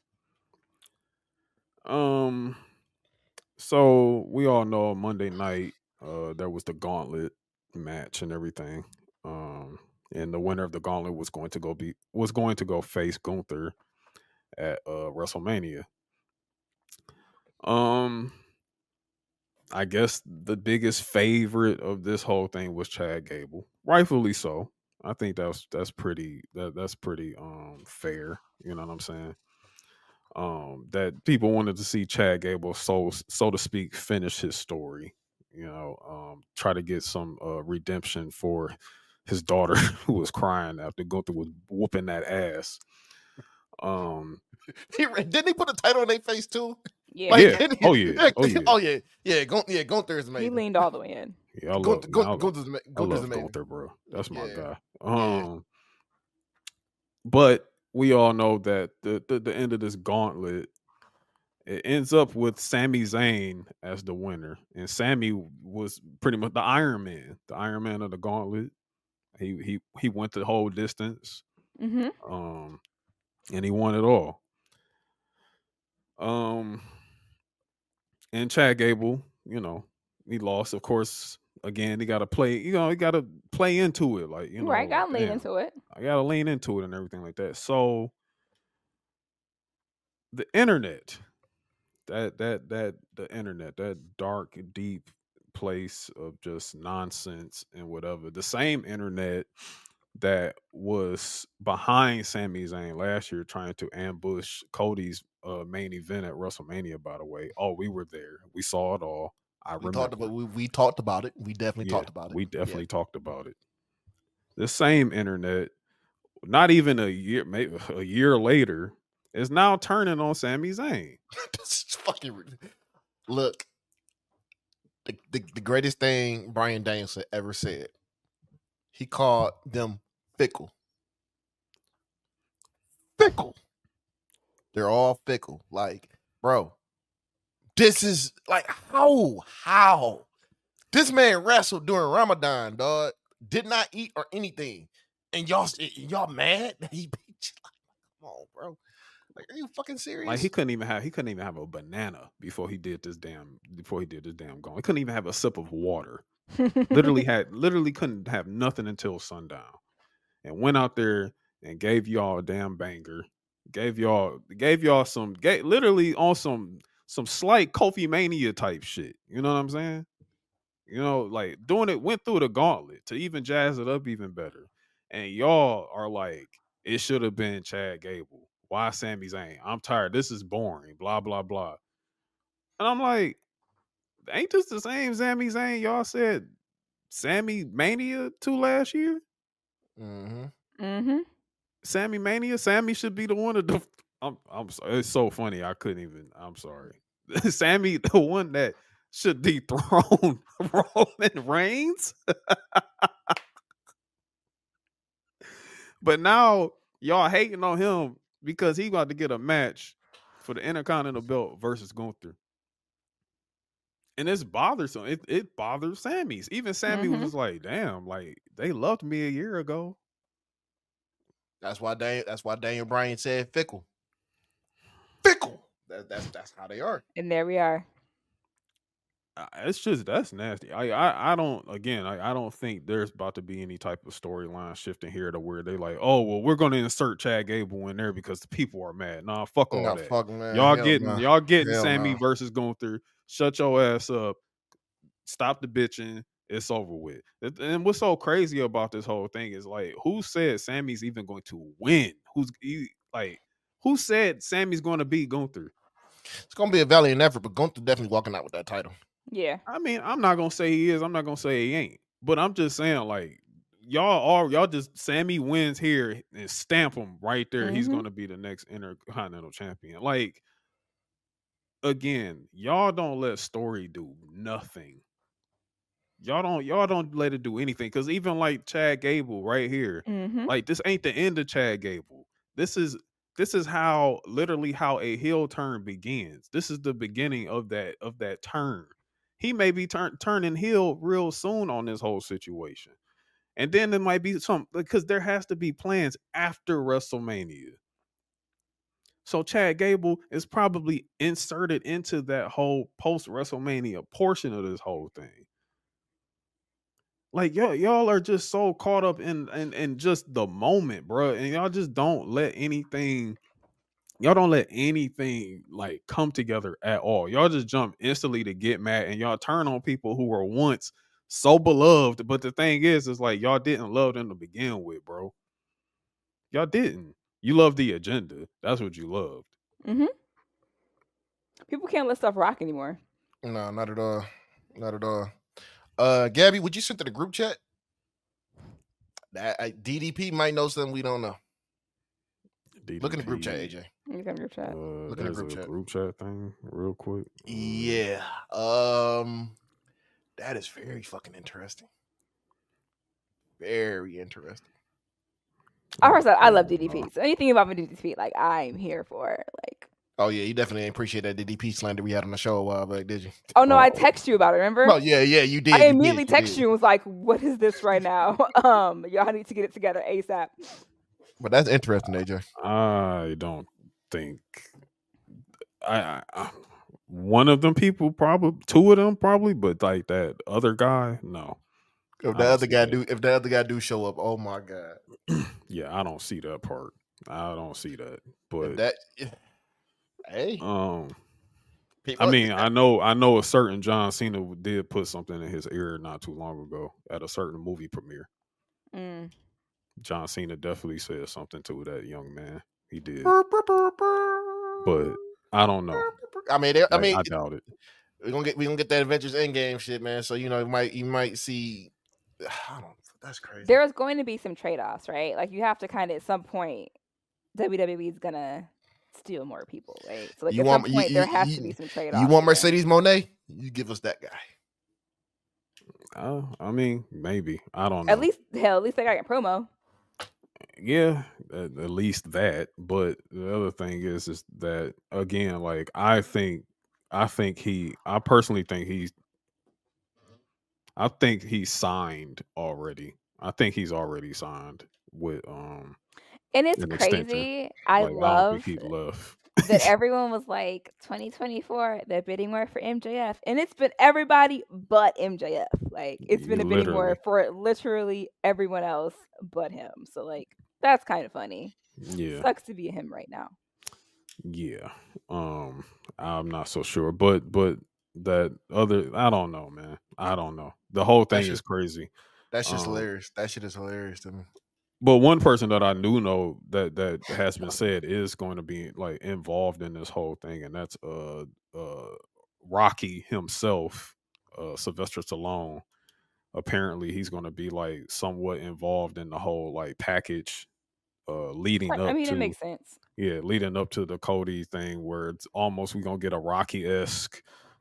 So we all know Monday night there was the gauntlet match and everything. And the winner of the gauntlet was going to go face Gunther at WrestleMania. I guess the biggest favorite of this whole thing was Chad Gable, rightfully so. I think that's pretty fair. You know what I'm saying? That people wanted to see Chad Gable, so to speak, finish his story. Try to get some redemption for his daughter who was crying after Gunther was whooping that ass. Didn't he put a title on their face too? Yeah. Like, Oh yeah. Gunther is amazing. He leaned all the way in. Yeah, Gunther's amazing. Gunther, bro. That's my guy. But we all know that the end of this gauntlet, it ends up with Sami Zayn as the winner, and Sami was pretty much the Iron Man of the gauntlet. He went the whole distance, and he won it all. And Chad Gable, he lost. Of course, again, he got to play. He got to play into it, like right. Got to lean into it. I got to lean into it and everything like that. So the internet, the internet, that dark, deep place of just nonsense and whatever. The same internet that was behind Sami Zayn last year trying to ambush Cody's main event at WrestleMania, by the way. Oh, we were there. We saw it all. We talked about it. We definitely talked about it. We definitely talked about it. The same internet, not even a year, maybe a year later, is now turning on Sami Zayn. This is fucking look. The greatest thing Bryan Danielson ever said. He called them fickle. Fickle. They're all fickle. Like, bro, this is like how this man wrestled during Ramadan, dog. Did not eat or anything, and y'all mad that he beat you? Like, come on, bro. Like, are you fucking serious? Like he couldn't even have a banana before he did this damn going. He couldn't even have a sip of water. literally couldn't have nothing until sundown, and went out there and gave y'all a damn banger. Gave y'all literally on some slight Kofi Mania type shit. You know what I'm saying? You know, like went through the gauntlet to even jazz it up even better. And y'all are like, it should have been Chad Gable. Why Sami Zayn? I'm tired. This is boring. Blah, blah, blah. And I'm like, ain't this the same Sami Zayn y'all said Sami Mania 2 last year? Mm-hmm. Sami Mania? Sami should be the one to I'm sorry. It's so funny. I couldn't even. I'm sorry. Sami, the one that should dethrone Roman Reigns. But now y'all hating on him because he got to get a match for the Intercontinental belt versus Gunther. And it's bothersome. It bothers Sammy's. Even Sami was just like, damn, like they loved me a year ago. That's why Daniel Bryan said fickle. Fickle. That's how they are. And there we are. It's just that's nasty. I don't think there's about to be any type of storyline shifting here to where they like, oh well, we're going to insert Chad Gable in there because the people are mad. Nah, fuck all that. Fuck, man. Y'all getting Sami versus Gunther. Shut your ass up. Stop the bitching. It's over with. And what's so crazy about this whole thing is like, who said Sammy's even going to win? Who said Sammy's going to beat Gunther? It's going to be a valiant effort, but Gunther definitely walking out with that title. Yeah. I mean, I'm not going to say he is. I'm not going to say he ain't. But I'm just saying, like, y'all just, Sami wins here and stamp him right there. He's going to be the next Intercontinental Champion. Like, again, y'all don't let story do nothing. Y'all don't let it do anything. Because even like Chad Gable right here, like this ain't the end of Chad Gable. This is how a heel turn begins. This is the beginning of that turn. He may be turning heel real soon on this whole situation. And then there might be some, because there has to be plans after WrestleMania. So Chad Gable is probably inserted into that whole post WrestleMania portion of this whole thing. Like y'all are just so caught up in just the moment, bro, and y'all just don't let anything. Y'all don't let anything like come together at all. Y'all just jump instantly to get mad, and y'all turn on people who were once so beloved. But the thing is like y'all didn't love them to begin with, bro. Y'all didn't. You loved the agenda. That's what you loved. People can't let stuff rock anymore. No, not at all. Not at all. Gabby, would you send to the group chat? That DDP might know something we don't know. DDP. Look in the group chat, AJ. Look in the group chat. Look in the group chat thing real quick. Yeah. That is very fucking interesting. Very interesting. I love DDP. So anything about DDP, like I'm here for it. Like. Oh yeah, you definitely appreciate that DDP slander we had on the show a while back, did you? Oh no, I text you about it. Remember? Oh yeah, you did. I immediately text you and was like, "What is this right now? Y'all need to get it together ASAP." But that's interesting, AJ. I don't think I one of them people probably, two of them probably, but like that other guy, no. If the other guy do show up, oh my god. Yeah, I don't see that part. I don't see that. But hey. I mean, I know a certain John Cena did put something in his ear not too long ago at a certain movie premiere. John Cena definitely said something to that young man. He did, but I don't know. I mean, I doubt it. We're gonna get that Avengers Endgame shit, man. So you might see. I don't. That's crazy. There's going to be some trade-offs, right? Like you have to kind of at some point, WWE is gonna steal more people, right? So like at some point there has to be some trade-offs. You want Mercedes Moné? You give us that guy. I mean, maybe. I don't know. At least they got a promo. Yeah, at least that. But the other thing is that again, like I personally think he's signed already. I think he's already signed with And it's crazy. I love he left. that everyone was like 2024, they're bidding more for MJF. And it's been everybody but MJF. Like it's been a bidding war for literally everyone else but him. So like that's kind of funny. Yeah. Sucks to be him right now. Yeah. I'm not so sure. But that other I don't know, man. I don't know. The whole thing is crazy. That's just hilarious. That shit is hilarious to me. But one person that I do know that has been said is going to be like involved in this whole thing, and that's Rocky himself, Sylvester Stallone. Apparently, he's going to be like somewhat involved in the whole like package leading up. I mean, to, it makes sense. Yeah, leading up to the Cody thing, where it's almost we're gonna get a Rocky-esque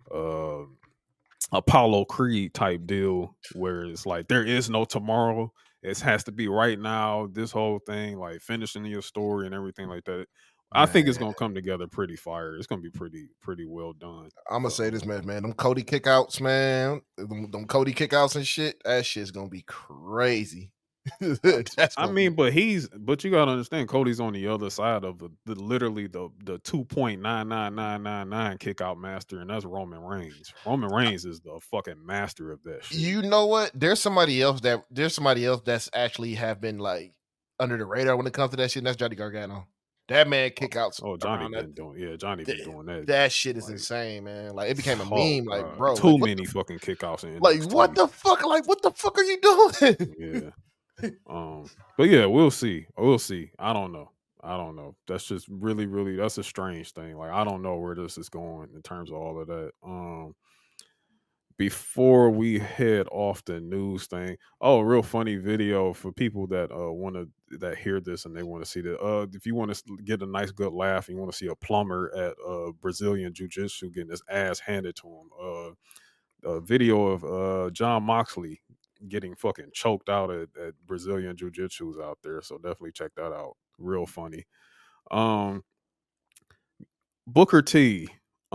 Apollo Creed type deal, where it's like there is no tomorrow. It has to be right now. This whole thing, like finishing your story and everything like that. I think it's gonna come together pretty fire. It's gonna be pretty well done. I'm gonna say this, man. Them Cody kickouts, man. Them Cody kickouts and shit. That shit's gonna be crazy. I mean, but you gotta understand, Cody's on the other side of the literally the 2.99999 kick out master, and that's Roman Reigns. Roman Reigns is the fucking master of that shit. You know what? There's somebody else that's actually have been like under the radar when it comes to that shit, and that's Johnny Gargano. That man kickouts. Oh, Johnny been doing that. That shit is insane, man. Like it became a meme. Like, bro, too many fucking kickouts in. Like, what the fuck? Like, what the fuck are you doing? Yeah. But yeah, we'll see. I don't know. That's just really that's a strange thing. Like I don't know where this is going in terms of all of that. Before we head off the news thing, real funny video for people that that hear this and they want to see that. If you want to get a nice good laugh, and you want to see a plumber at Brazilian Jiu-Jitsu getting his ass handed to him. A video of John Moxley getting fucking choked out at Brazilian Jiu-Jitsu's out there, so definitely check that out. Real funny. Booker T.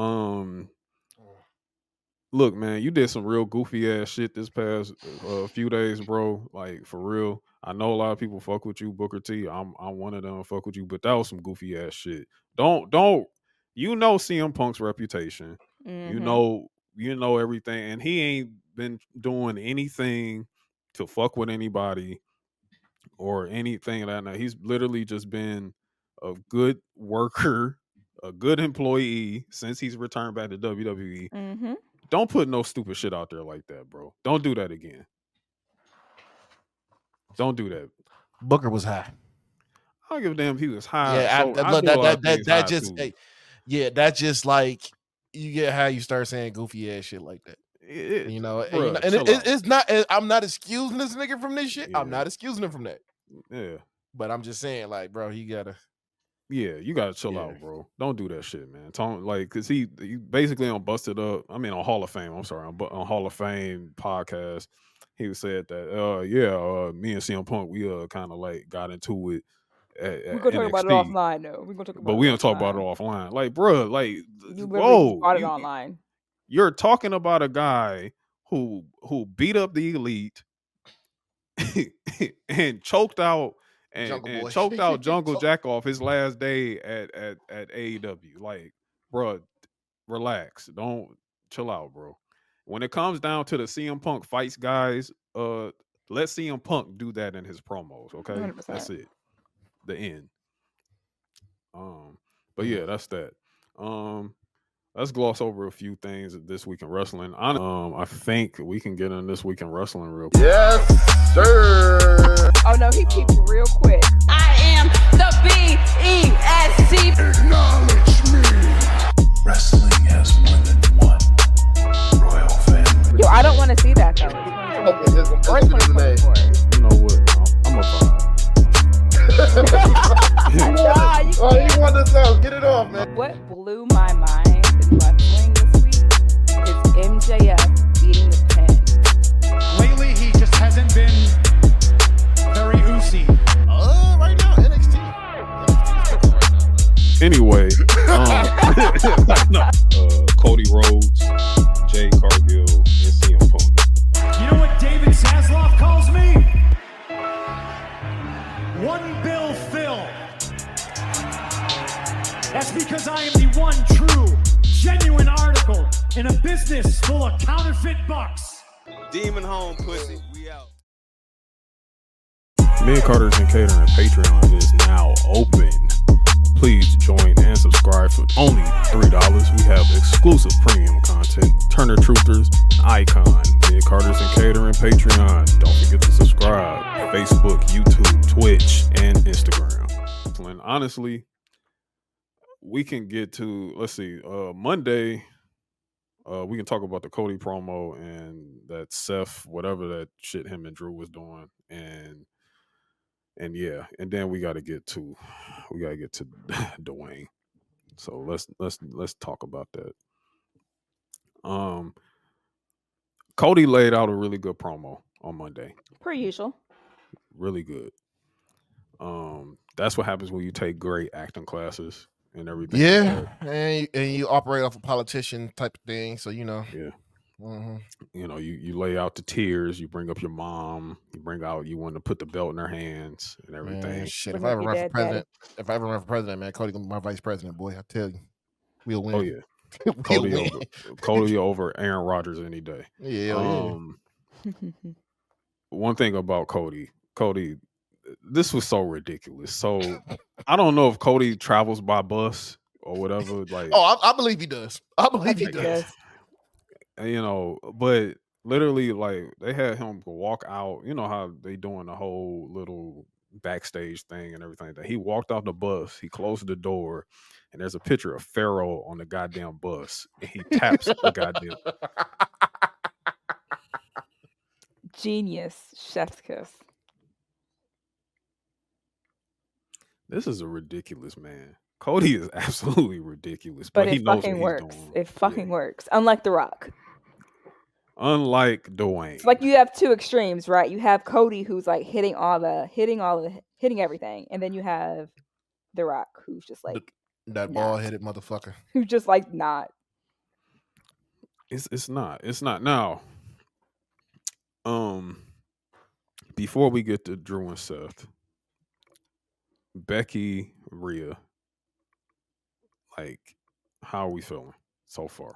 Look, man, you did some real goofy ass shit this past few days, bro. Like for real. I know a lot of people fuck with you, Booker T. I'm one of them fuck with you, but that was some goofy ass shit. Don't you know CM Punk's reputation. Mm-hmm. You know everything, and he ain't been doing anything to fuck with anybody or anything like that. He's literally just been a good worker, a good employee since he's returned back to WWE. Mm-hmm. Don't put no stupid shit out there like that, bro. Don't do that again. Don't do that. Booker was high. I don't give a damn if he was high. Yeah, that's just like you get how you start saying goofy ass shit like that. It's not. I'm not excusing this nigga from this shit. Yeah. I'm not excusing him from that. Yeah, but I'm just saying, like, bro, you gotta chill out, bro. Don't do that shit, man. Like, cause he basically on Busted Up. I mean, on Hall of Fame. I'm sorry, on Hall of Fame podcast, he said that, me and CM Punk, we kind of like got into it. We're gonna talk about it offline, though. We're gonna talk about, but we don't talk about it offline. Like, bro, like, you brought it online. You're talking about a guy who beat up the Elite and choked out Jungle Jack off his last day at AEW. Like, bro, relax. Don't chill out, bro. When it comes down to the CM Punk fights, guys, let CM Punk do that in his promos. Okay, 100%. That's it. The end. But yeah, that's that. let's gloss over a few things this week in wrestling. I think we can get in this week in wrestling real quick. Yes, sir. Oh no, he peeped real quick. I am the BESC. Acknowledge me. Wrestling has more than one royal family. Yo, I don't want to see that though. Okay, this one. Or 2024. You know what? I'm a vibe. Nah, you Oh, can't. you want this out? Get it off, man. What blew my mind in wrestling this week is MJF beating the pin. Lately, he just hasn't been very oozy. Right now, NXT. Anyway, Cody Rhodes, Jay Cargill, and CM Punk. You know what David Zasloff calls me? One Bill Phil. That's because I am the one true, genuine article in a business full of counterfeit bucks. Demon home, pussy. We out. Me and Carter's and Catering Patreon is now open. Please join and subscribe for only $3. We have exclusive premium content, Turner Truthers, Icon, Me and Carter's and Catering Patreon. Don't forget to subscribe. Facebook, YouTube, Twitch, and Instagram. And honestly, we can get to, let's see, Monday, we can talk about the Cody promo and that Seth, whatever that shit him and Drew was doing. And yeah, and then we gotta get to Dwayne. So let's talk about that. Cody laid out a really good promo on Monday. Per usual. Really good. That's what happens when you take great acting classes and everything. Yeah, and you operate off a politician type of thing, so you know. Yeah. Mm-hmm. You know, you lay out the tears, you bring up your mom, you want to put the belt in her hands and everything. Man, shit, if Look I like ever your run for dad, president, man, Cody gonna be my vice president, boy. I tell you, we'll win. Oh yeah. We'll win. Cody over Aaron Rodgers any day. Yeah. One thing about Cody, this was so ridiculous. So I don't know if Cody travels by bus or whatever. Like, I believe he does. I believe he think does. yes. you know, but literally, like, they had him walk out. You know how they doing the whole little backstage thing and everything. That he walked off the bus, he closed the door, and there's a picture of Pharaoh on the goddamn bus, and he taps the goddamn. Genius. Chef's kiss. This is a ridiculous man. Cody is absolutely ridiculous, But he it knows fucking what he's works. doing. It fucking Yeah. works. Unlike The Rock. Unlike Dwayne. It's like you have two extremes, right? You have Cody who's like hitting everything, and then you have The Rock who's just like That bald-headed motherfucker. who's just like not. It's not now. Before we get to Drew and Seth, Becky, Rhea, like, how are we feeling so far?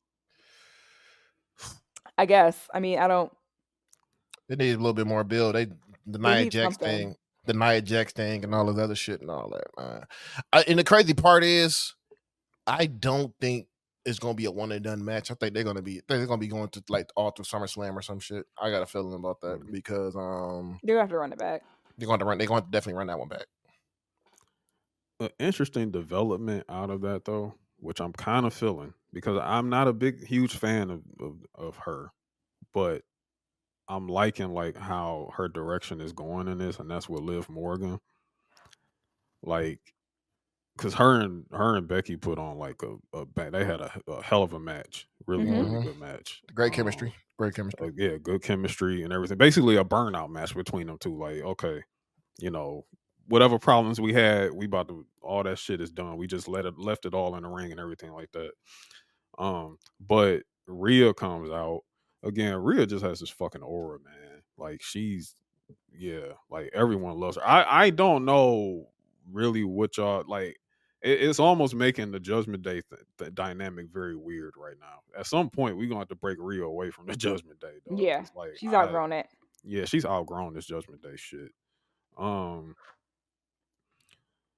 I guess. I mean, I don't. They need a little bit more build. The Nia need Jax something. thing, the Nia Jax thing, and all this other shit and all that, man. And the crazy part is, I don't think it's gonna be a one and done match. I think they're gonna be going to like all through SummerSlam or some shit. I got a feeling about that because They're gonna have to run it back. they're going to definitely run that one back. An interesting development out of that, though, which I'm kind of feeling, because I'm not a huge fan of her, but I'm liking like how her direction is going in this, and that's with Liv Morgan. Like, because her and Becky put on like they had a hell of a match, really good match. Great chemistry. Yeah, good chemistry and everything. Basically, a burnout match between them two. Like, okay, you know, whatever problems we had, all that shit is done. We just left it all in the ring and everything like that. But Rhea comes out again. Rhea just has this fucking aura, man. Like, like everyone loves her. I don't know really what y'all like. It's almost making the Judgment Day dynamic very weird right now. At some point, we're gonna have to break Rhea away from the Judgment Day. Though. Yeah, like, she's outgrown it. Yeah, she's outgrown this Judgment Day shit.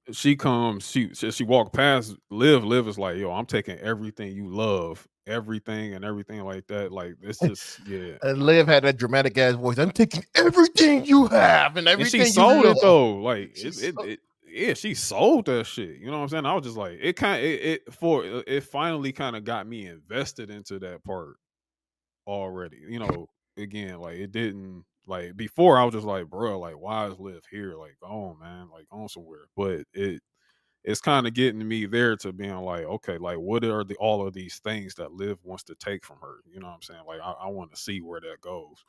she comes, she walked past Liv. Liv is like, yo, I'm taking everything you love, everything and everything like that. Like, it's just, yeah. And Liv had that dramatic ass voice. I'm taking everything you have and everything and she sold you it though. Like, she she sold that shit. You know what I'm saying? I was just like, it finally kind of got me invested into that part already. You know, again, like it didn't. Like before, I was just like, bro, like why is Liv here? Like, go on, man, like go on somewhere. But it's kind of getting me there to being like, okay, like what are all of these things that Liv wants to take from her? You know what I'm saying? Like I want to see where that goes.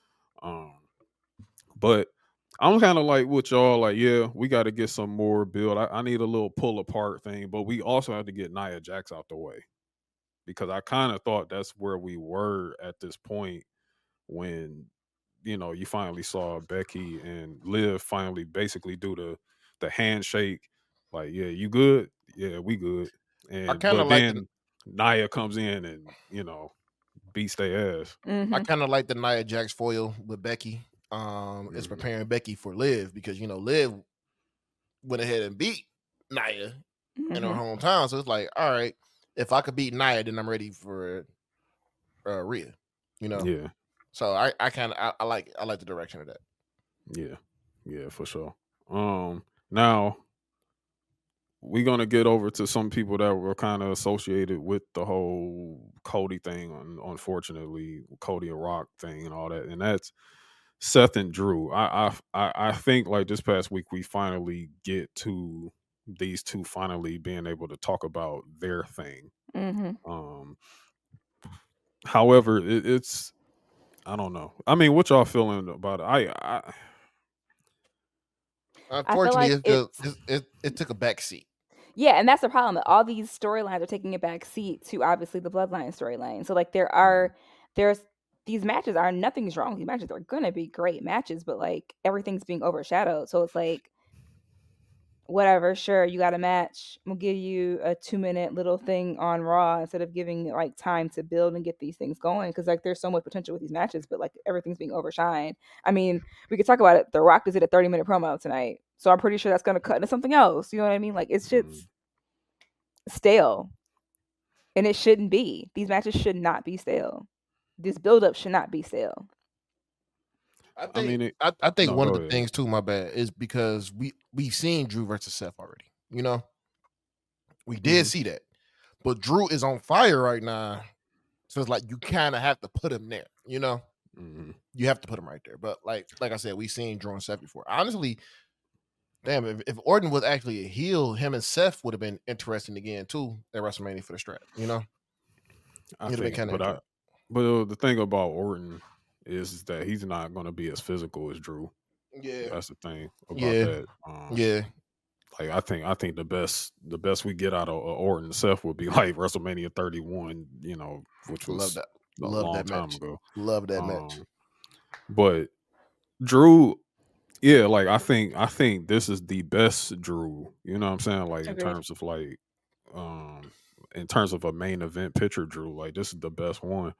But I'm kind of like with y'all, like, yeah, we got to get some more build. I need a little pull apart thing, but we also have to get Nia Jax out the way because I kind of thought that's where we were at this point when, you know, you finally saw Becky and Liv finally basically do the handshake. Like, yeah, you good? Yeah, we good. And I kind of but like then Nia comes in and, you know, beats their ass. I kind of like the Nia Jax foil with Becky. It's preparing Becky for Liv because, you know, Liv went ahead and beat Nia in her hometown. So it's like, all right, if I could beat Nia, then I'm ready for Rhea. You know? Yeah. So I like the direction of that. Yeah, for sure. Now we're gonna get over to some people that were kind of associated with the whole Cody thing, unfortunately, Cody and Rock thing and all that, and that's Seth and Drew. I think like this past week we finally get to these two finally being able to talk about their thing. However, it's I don't know. I mean, what y'all feeling about it? Unfortunately, it took a back seat. Yeah, and that's the problem. All these storylines are taking a back seat to obviously the Bloodline storyline. So like there's these matches are nothing's wrong. These matches are gonna be great matches, but like everything's being overshadowed. So it's like whatever, sure, you got a match. We'll give you a 2-minute little thing on Raw instead of giving like time to build and get these things going. Because like there's so much potential with these matches, but like everything's being overshined. I mean, we could talk about it. The Rock did a 30-minute promo tonight, so I'm pretty sure that's gonna cut into something else. You know what I mean? Like it's just stale, and it shouldn't be. These matches should not be stale. This build-up should not be stale. I think one of the things too, my bad, is because we've seen Drew versus Seth already. You know, we did see that, but Drew is on fire right now, so it's like you kind of have to put him there. You know, you have to put him right there. But like I said, we've seen Drew and Seth before. Honestly, damn, if Orton was actually a heel, him and Seth would have been interesting again too at WrestleMania for the strap. You know, it'd have been kind of. But the thing about Orton is that he's not going to be as physical as Drew. Yeah, that's the thing about that. Like I think the best we get out of Orton and Seth would be like WrestleMania 31, you know, which was a long time ago. Love that match. But Drew, yeah, like I think this is the best Drew. You know what I'm saying? Like in terms of like, in terms of a main event picture, Drew, like this is the best one.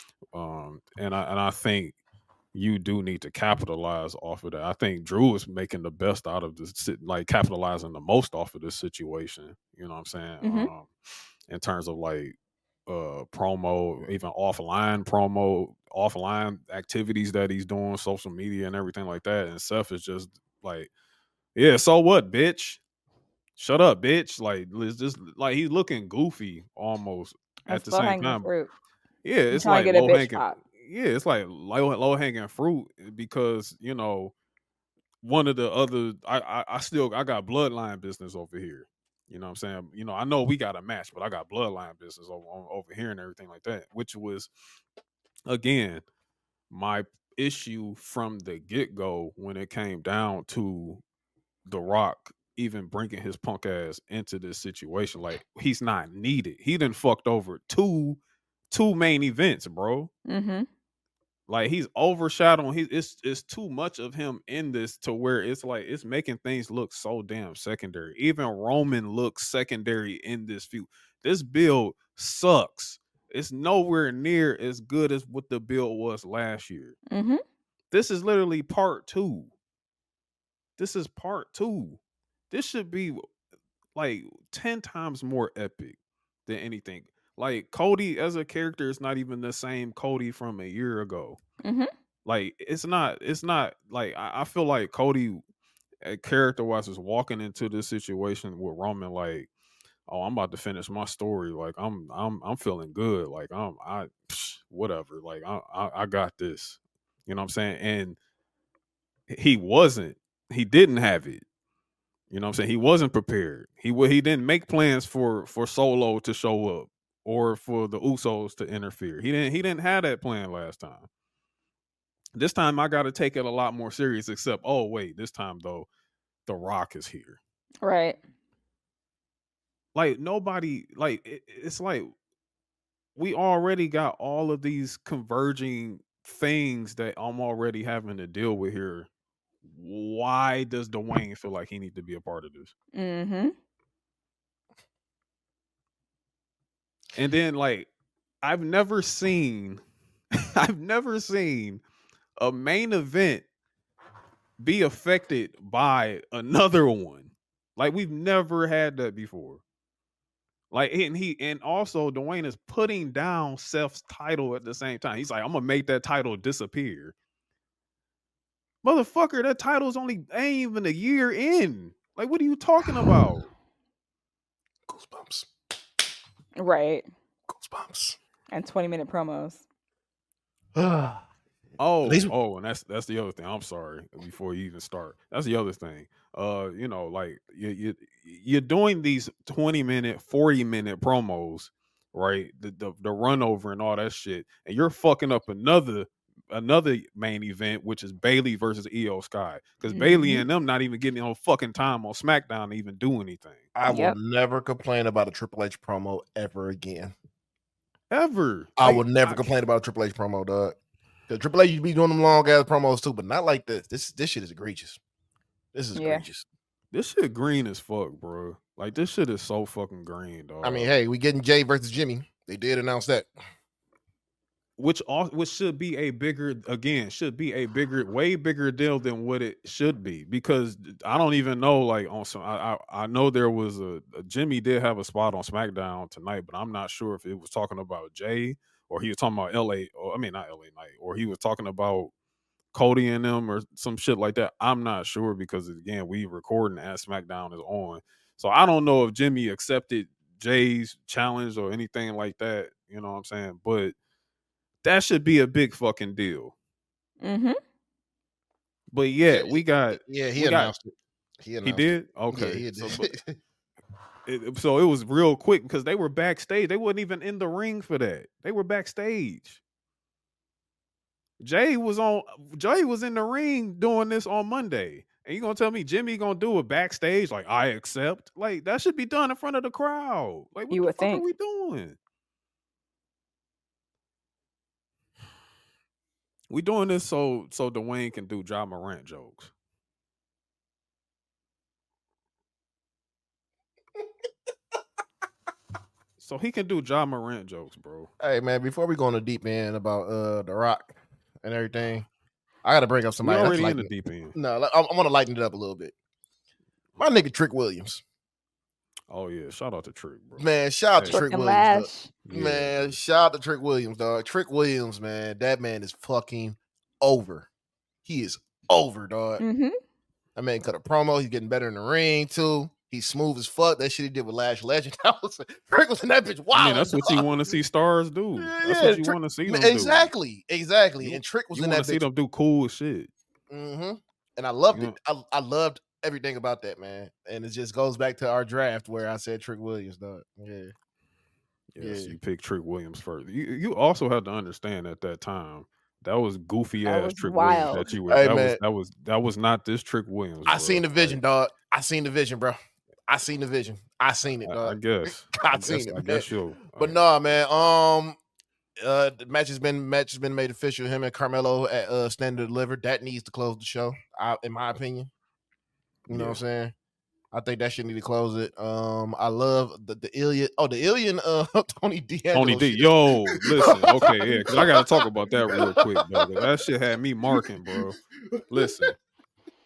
And I think you do need to capitalize off of that. I think Drew is making the best out of this, like capitalizing the most off of this situation. You know what I'm saying? In terms of like promo, even offline activities that he's doing, social media and everything like that. And Seth is just like, yeah, so what, bitch? Shut up, bitch. Like it's just like he's looking goofy almost at the same time. Fruit. Yeah, it's like low hanging. Yeah, it's like low hanging fruit because you know one of the other. I got bloodline business over here. You know what I'm saying? You know, I know we got a match, but I got bloodline business over here and everything like that, which was again my issue from the get-go when it came down to The Rock even bringing his punk ass into this situation. Like he's not needed. He done fucked over two main events, bro. Like he's overshadowing. It's too much of him in this to where it's like it's making things look so damn secondary. Even Roman looks secondary in this feud. This build sucks. It's nowhere near as good as what the build was last year. This is literally part 2. This is part 2. This should be like 10 times more epic than anything. Like Cody as a character is not even the same Cody from a year ago. Mm-hmm. Like it's not like I feel like Cody character wise is walking into this situation with Roman like, oh, I'm about to finish my story. Like I'm feeling good. Like whatever. Like I got this. You know what I'm saying? And he didn't have it. You know what I'm saying? He wasn't prepared. He didn't make plans for Solo to show up or for the Usos to interfere. He didn't have that plan last time. This time I got to take it a lot more serious, except, oh, wait, this time, though, The Rock is here. Right. Like, nobody, like, it's like we already got all of these converging things that I'm already having to deal with here. Why does Dwayne feel like he needs to be a part of this? Mm-hmm. And then, like, I've never seen a main event be affected by another one. Like we've never had that before. Like and also Dwayne is putting down Seth's title at the same time. He's like, I'm gonna make that title disappear. Motherfucker, that title's ain't even a year in. Like, what are you talking about? Goosebumps. Right. Goosebumps. And 20-minute promos. And that's the other thing. I'm sorry before you even start. That's the other thing. You know, like you're doing these 20-minute, 40-minute promos, right? The run over and all that shit, and you're fucking up another main event, which is Bayley versus Io Sky, because Bayley and them not even getting on fucking time on SmackDown to even do anything. I will never complain about a Triple H promo ever again. Ever. I will never complain about a Triple H promo, dog. Because Triple H used to be doing them long ass promos too, but not like this. This shit is egregious. This is egregious. This shit green as fuck, bro. Like this shit is so fucking green, dog. I mean, hey, we getting Jay versus Jimmy. They did announce that. Which should be a bigger way bigger deal than what it should be, because I don't even know, like, on some I know there was a Jimmy did have a spot on SmackDown tonight, but I'm not sure if it was talking about Jay or he was talking about not LA Knight, or he was talking about Cody and them or some shit like that. I'm not sure, because again, we recording as SmackDown is on, so I don't know if Jimmy accepted Jay's challenge or anything like that. You know what I'm saying? But that should be a big fucking deal. Mm-hmm. But yeah, we got. Yeah, he announced it. He did? Okay. Yeah, he did. So it was real quick because they were backstage. They wasn't even in the ring for that. They were backstage. Jay was in the ring doing this on Monday. And you gonna tell me Jimmy gonna do it backstage? Like, I accept. Like, that should be done in front of the crowd. Like, what the fuck are we doing? We doing this so Dwayne can do Ja Morant jokes. So he can do Ja Morant jokes, bro. Hey man, before we go on the deep end about The Rock and everything, I gotta bring up somebody. We're already in the deep end. No, I want to lighten it up a little bit. My nigga Trick Williams. Oh yeah, shout out to Trick, bro. Man, shout out to Trick Williams. Man, shout out to Trick Williams, dog. Trick Williams, man, that man is fucking over. He is over, dog. Mm-hmm. That man cut a promo. He's getting better in the ring too. He's smooth as fuck. That shit he did with Lash Legend. Trick was in that bitch. Wow, that's what you want to see stars do. That's what you want to see them do. Exactly. And Trick was in that bitch. See them do cool shit. Mm-hmm. And I loved it. I loved everything about that, man. And it just goes back to our draft where I said Trick Williams, dog. Yeah. Yes, you picked Trick Williams first. You also have to understand at that time that was goofy ass Trick Williams that you were. Hey, that was not this Trick Williams. I seen the vision, dog. I seen the vision, bro. I seen the vision. I seen it, dog. I guess. I seen it. I guess you. But no, man. The match has been made official. Him and Carmelo at Stand and Deliver. That needs to close the show, in my opinion. You know what I'm saying? I think that should need to close it. I love the Ilya. Oh, the Ilya Tony D'Angelo. Tony D. Yo, listen. Okay, yeah, because I gotta talk about that real quick, brother. That shit had me marking, bro. Listen.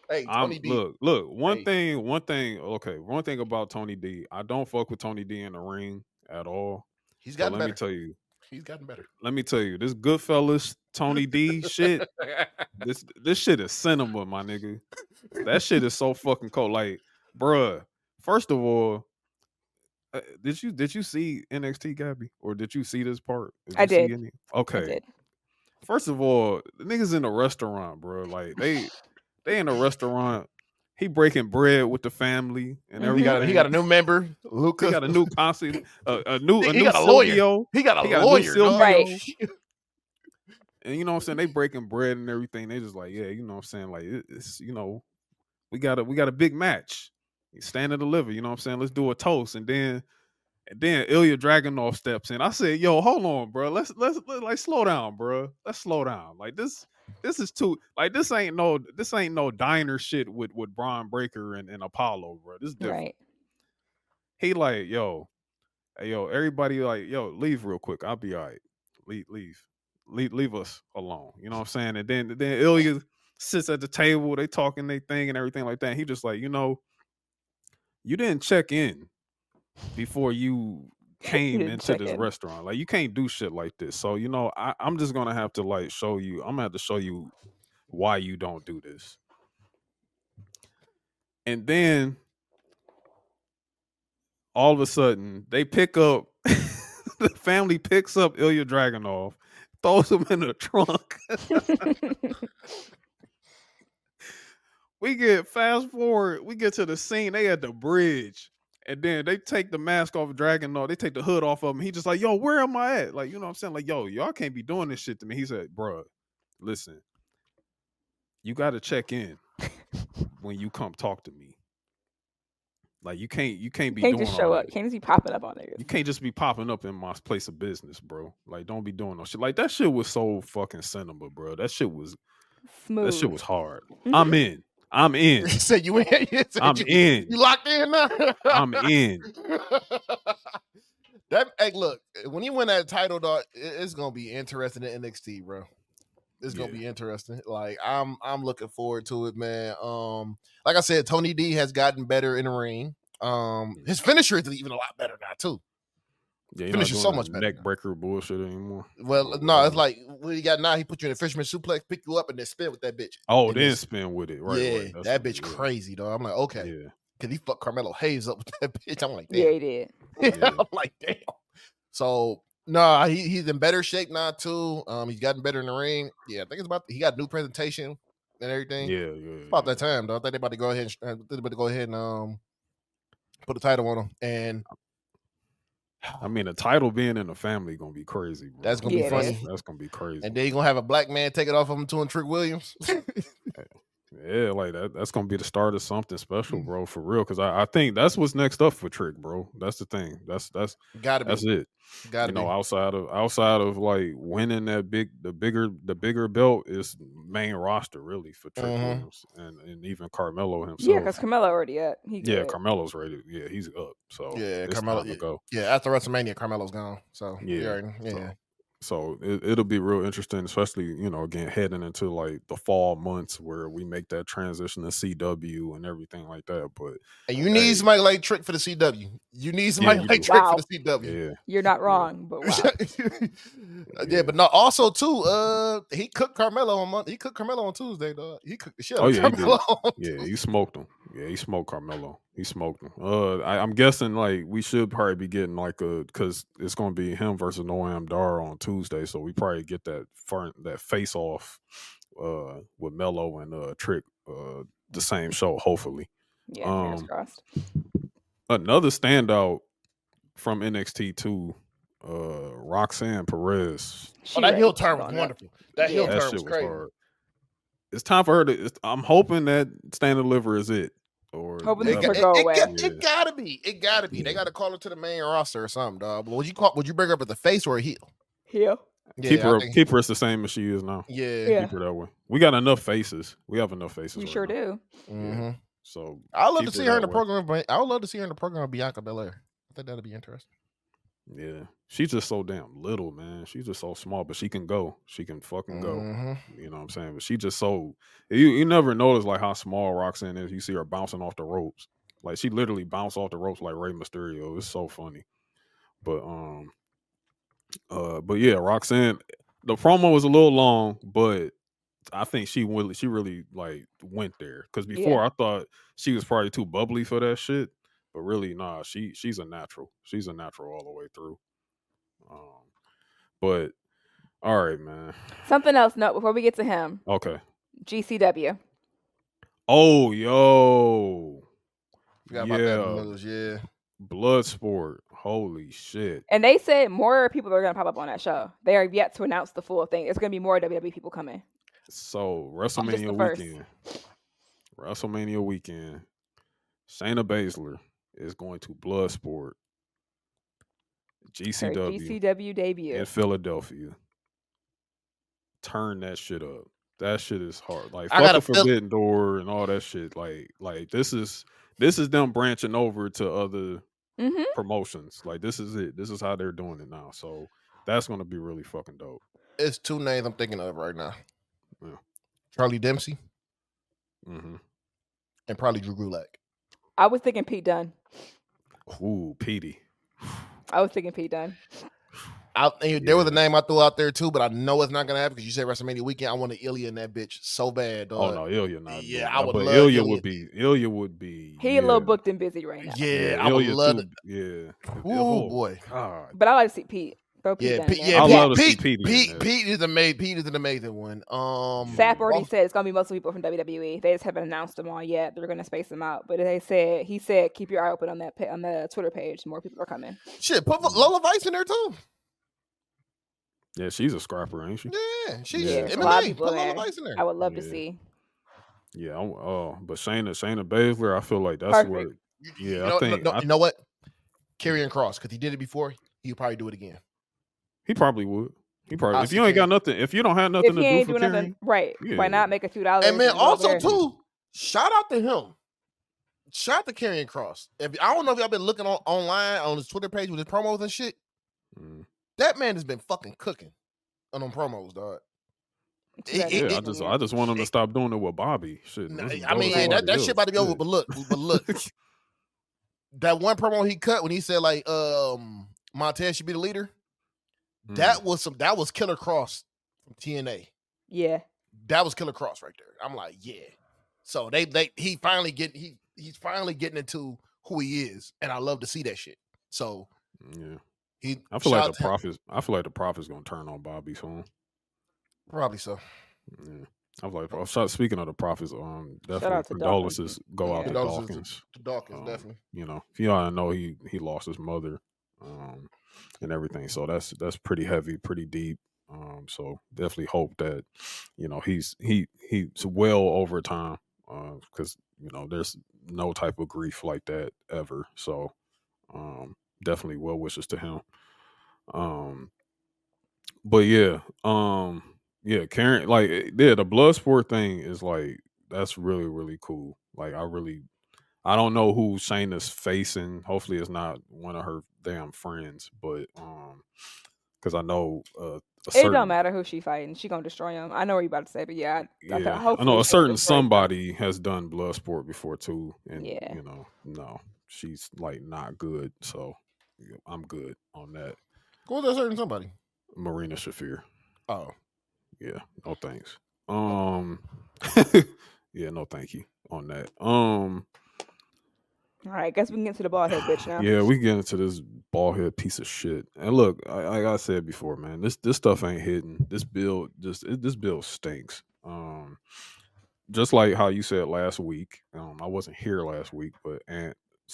Hey, Tony D. Look. One thing. Okay, one thing about Tony D. I don't fuck with Tony D in the ring at all. He's gotten better. Let me tell you. He's gotten better. Let me tell you, this Goodfellas Tony D shit. This shit is cinema, my nigga. That shit is so fucking cold. Like, bruh. First of all, did you see NXT, Gabby, or did you see this part? I did. Okay. I did. First of all, the niggas in a restaurant, bro. Like they in a restaurant. He breaking bread with the family and everything. He got a new member, Luca. He got a new consul, a new lawyer. Silvio. He got a lawyer, right? And you know what I'm saying? They breaking bread and everything. They just like, yeah, you know what I'm saying? Like it's we got a big match. Stand and deliver. You know what I'm saying? Let's do a toast, and then Ilya Dragunov steps in. I said, yo, hold on, bro. Let's like slow down, bro. Let's slow down. Like this is too like this ain't no diner shit with Braun Breaker and Apollo, bro. This is different. Right. He like, yo, hey, yo, everybody like, yo, leave real quick. I'll be all right. Leave us alone. You know what I'm saying? And then Ilya sits at the table, they talking their thing and everything like that. And he just like, you didn't check in before you came into this restaurant. Like, you can't do shit like this. So, I'm just gonna have to like show you. I'm gonna have to show you why you don't do this. And then all of a sudden, they pick up. The family picks up Ilya Dragunov, throws him in the trunk. We get fast forward. We get to the scene. They at the bridge. And then they take the mask off of Dragunov. They take the hood off of him. He just like, yo, where am I at? Like, you know what I'm saying? Like, yo, y'all can't be doing this shit to me. He said, bruh, listen, you got to check in when you come talk to me. Like, you can't be doing just show up. You can't just be popping up on niggas. You can't just be popping up in my place of business, bro. Like, don't be doing no shit. Like, that shit was so fucking cinema, bro. That shit was smooth. That shit was hard. Mm-hmm. I'm in. You said you in. I'm in. You locked in now? I'm in. Hey, look, when you win that title, dog, it's gonna be interesting in NXT, bro. It's gonna be interesting. Like, I'm looking forward to it, man. Like I said, Tony D has gotten better in the ring. His finisher is even a lot better now too. Yeah, finish is so much better. Neck breaker bullshit anymore. Well, no, it's like what he got now. He put you in a fisherman suplex, pick you up, and then spin with that bitch. Oh, then spin with it, right? Yeah, right. That bitch crazy, though. I'm like, okay, yeah, because he fucked Carmelo Hayes up with that bitch. I'm like, damn. Yeah, he did. Yeah. I'm like, damn. So no, he's in better shape now too. He's gotten better in the ring. Yeah, I think it's he got a new presentation and everything. Yeah. It's about that time, though. I think they're about to go ahead and put the title on him. And I mean, the title being in the family gonna be crazy, bro. That's gonna be funny. That's gonna be crazy. And then you're gonna have a black man take it off of him too, and Trick Williams. Yeah, like that's gonna be the start of something special, bro, for real. Because I think that's what's next up for Trick, bro. That's the thing. That's gotta be. That's it. Gotta be. Outside of like winning the bigger belt is main roster really for Trick Williams and even Carmelo himself. Yeah, because Carmelo already up. Carmelo's ready. Yeah, he's up. So yeah, Carmelo to go. Yeah, after WrestleMania, Carmelo's gone. So yeah. So it'll be real interesting, especially, again, heading into like the fall months where we make that transition to CW and everything like that. But and you need somebody like Trick for the CW. You need somebody like Trick for the CW. Yeah. You're not wrong, but wow. But no, also too, he cooked Carmelo on Monday. He cooked Carmelo on Tuesday, dog. He cooked the shit out of Carmelo. He smoked him. Yeah, he smoked Carmelo. He smoked him. I'm guessing like we should probably be getting like because it's gonna be him versus Noam Dar on Tuesday, so we probably get that face off with Melo and Trick the same show, hopefully. Yeah, fingers crossed. Another standout from NXT too, Roxanne Perez. That heel turn was wonderful. That heel turn was crazy. Hard. It's time for her to. I'm hoping that Stand and Deliver is it. Or hoping it go away. It gotta be. It gotta be. They gotta call her to the main roster or something, dog. Would you bring her up as a face or a heel? Heel. Yeah, keep her as the same as she is now. Yeah. Keep her that way. We got enough faces. We have enough faces. We sure do. Mm-hmm. So I'd love to see her in the program. I would love to see her in the program of Bianca Belair. I think that'd be interesting. Yeah, she's just so damn little, man. She's just so small, but she can go. She can fucking go. You know what I'm saying? But she just so you never notice like how small Roxanne is. You see her bouncing off the ropes. Like she literally bounced off the ropes like Rey Mysterio. It's so funny. But yeah, Roxanne. The promo was a little long, but I think she really like went there because before I thought she was probably too bubbly for that shit. But really, nah, she's a natural. She's a natural all the way through. But all right, man. Something else. No, before we get to him. Okay. GCW. Oh, yo. Forgot about that news, yeah. Bloodsport. Holy shit. And they said more people are gonna pop up on that show. They are yet to announce the full thing. It's gonna be more WWE people coming. So WrestleMania weekend. WrestleMania weekend. Shayna Baszler is going to Bloodsport. GCW debut in Philadelphia. Turn that shit up. That shit is hard. Like fuck the Forbidden Door and all that shit. Like this is them branching over to other promotions. Like this is it. This is how they're doing it now. So that's gonna be really fucking dope. It's two names I'm thinking of right now. Yeah. Charlie Dempsey. And probably Drew Gulak. I was thinking Pete Dunne. Ooh, Petey. I was thinking Pete Dunne. There was a name I threw out there too, but I know it's not gonna happen because you said WrestleMania weekend. I wanted Ilya in that bitch so bad, dog. Oh no, Ilya not. Yeah, I would but love Ilya would be. He a little booked and busy right now. Yeah, I would love it. Yeah. Oh boy. God. But I like to see Pete. I love to see Pete. Pete is amazing. Pete is an amazing one. Sap already said it's gonna be most people from WWE. They just haven't announced them all yet. They're gonna space them out. But he said keep your eye open on the Twitter page. More people are coming. Shit, put Lola Vice in there too. Yeah, she's a scrapper, ain't she? Yeah, she's MMA. Put Lola Vice in there. I would love to see. Yeah, but Shayna Baszler, I feel like that's perfect. where. Yeah, you know what? Karrion Kross, because he did it before, he'll probably do it again. He probably would. If you ain't got nothing, if you don't have nothing to do for Karrion, right? Yeah. Why not make a $2? And man, also too, shout out to him. Shout out to Karrion Kross. I don't know if y'all been looking online on his Twitter page with his promos and shit. That man has been fucking cooking on them promos, dog. I just want him to stop doing it with Bobby. Shit. I mean, that shit about to be over. But look, that one promo he cut when he said like Montez should be the leader. That was Killer Kross from TNA. Yeah, that was Killer Kross right there. I'm like, yeah. So he's finally getting into who he is, and I love to see that shit. So yeah. I feel like the Prophet's gonna turn on Bobby soon. Probably so. Yeah. I was like, speaking of the Prophets, definitely condolences go out to Dawkins. To Dawkins, definitely. You know, if you all know he lost his mother, and everything. So that's pretty heavy, pretty deep. So definitely hope that, you know, he's well over time, because you know there's no type of grief like that ever. So definitely well wishes to him. But yeah, Karen, like, yeah, the Bloodsport thing is like, that's really, really cool. Like, I don't know who Shayna's facing. Hopefully it's not one of her damn friends, but because I know it don't matter who she fighting, she gonna destroy him. I know what you're about to say, but yeah, I know a certain somebody has done Bloodsport before too, and yeah, you know, no, she's like not good, so I'm good on that. Who's that certain somebody? Marina Shafir. Oh, yeah, no thanks. Yeah, no thank you on that. All right, guess we can get to the bald head bitch now. Yeah, we can get into this bald head piece of shit. And look, like I said before, man, this stuff ain't hidden. This bill stinks. Just like how you said last week. I wasn't here last week, but Ant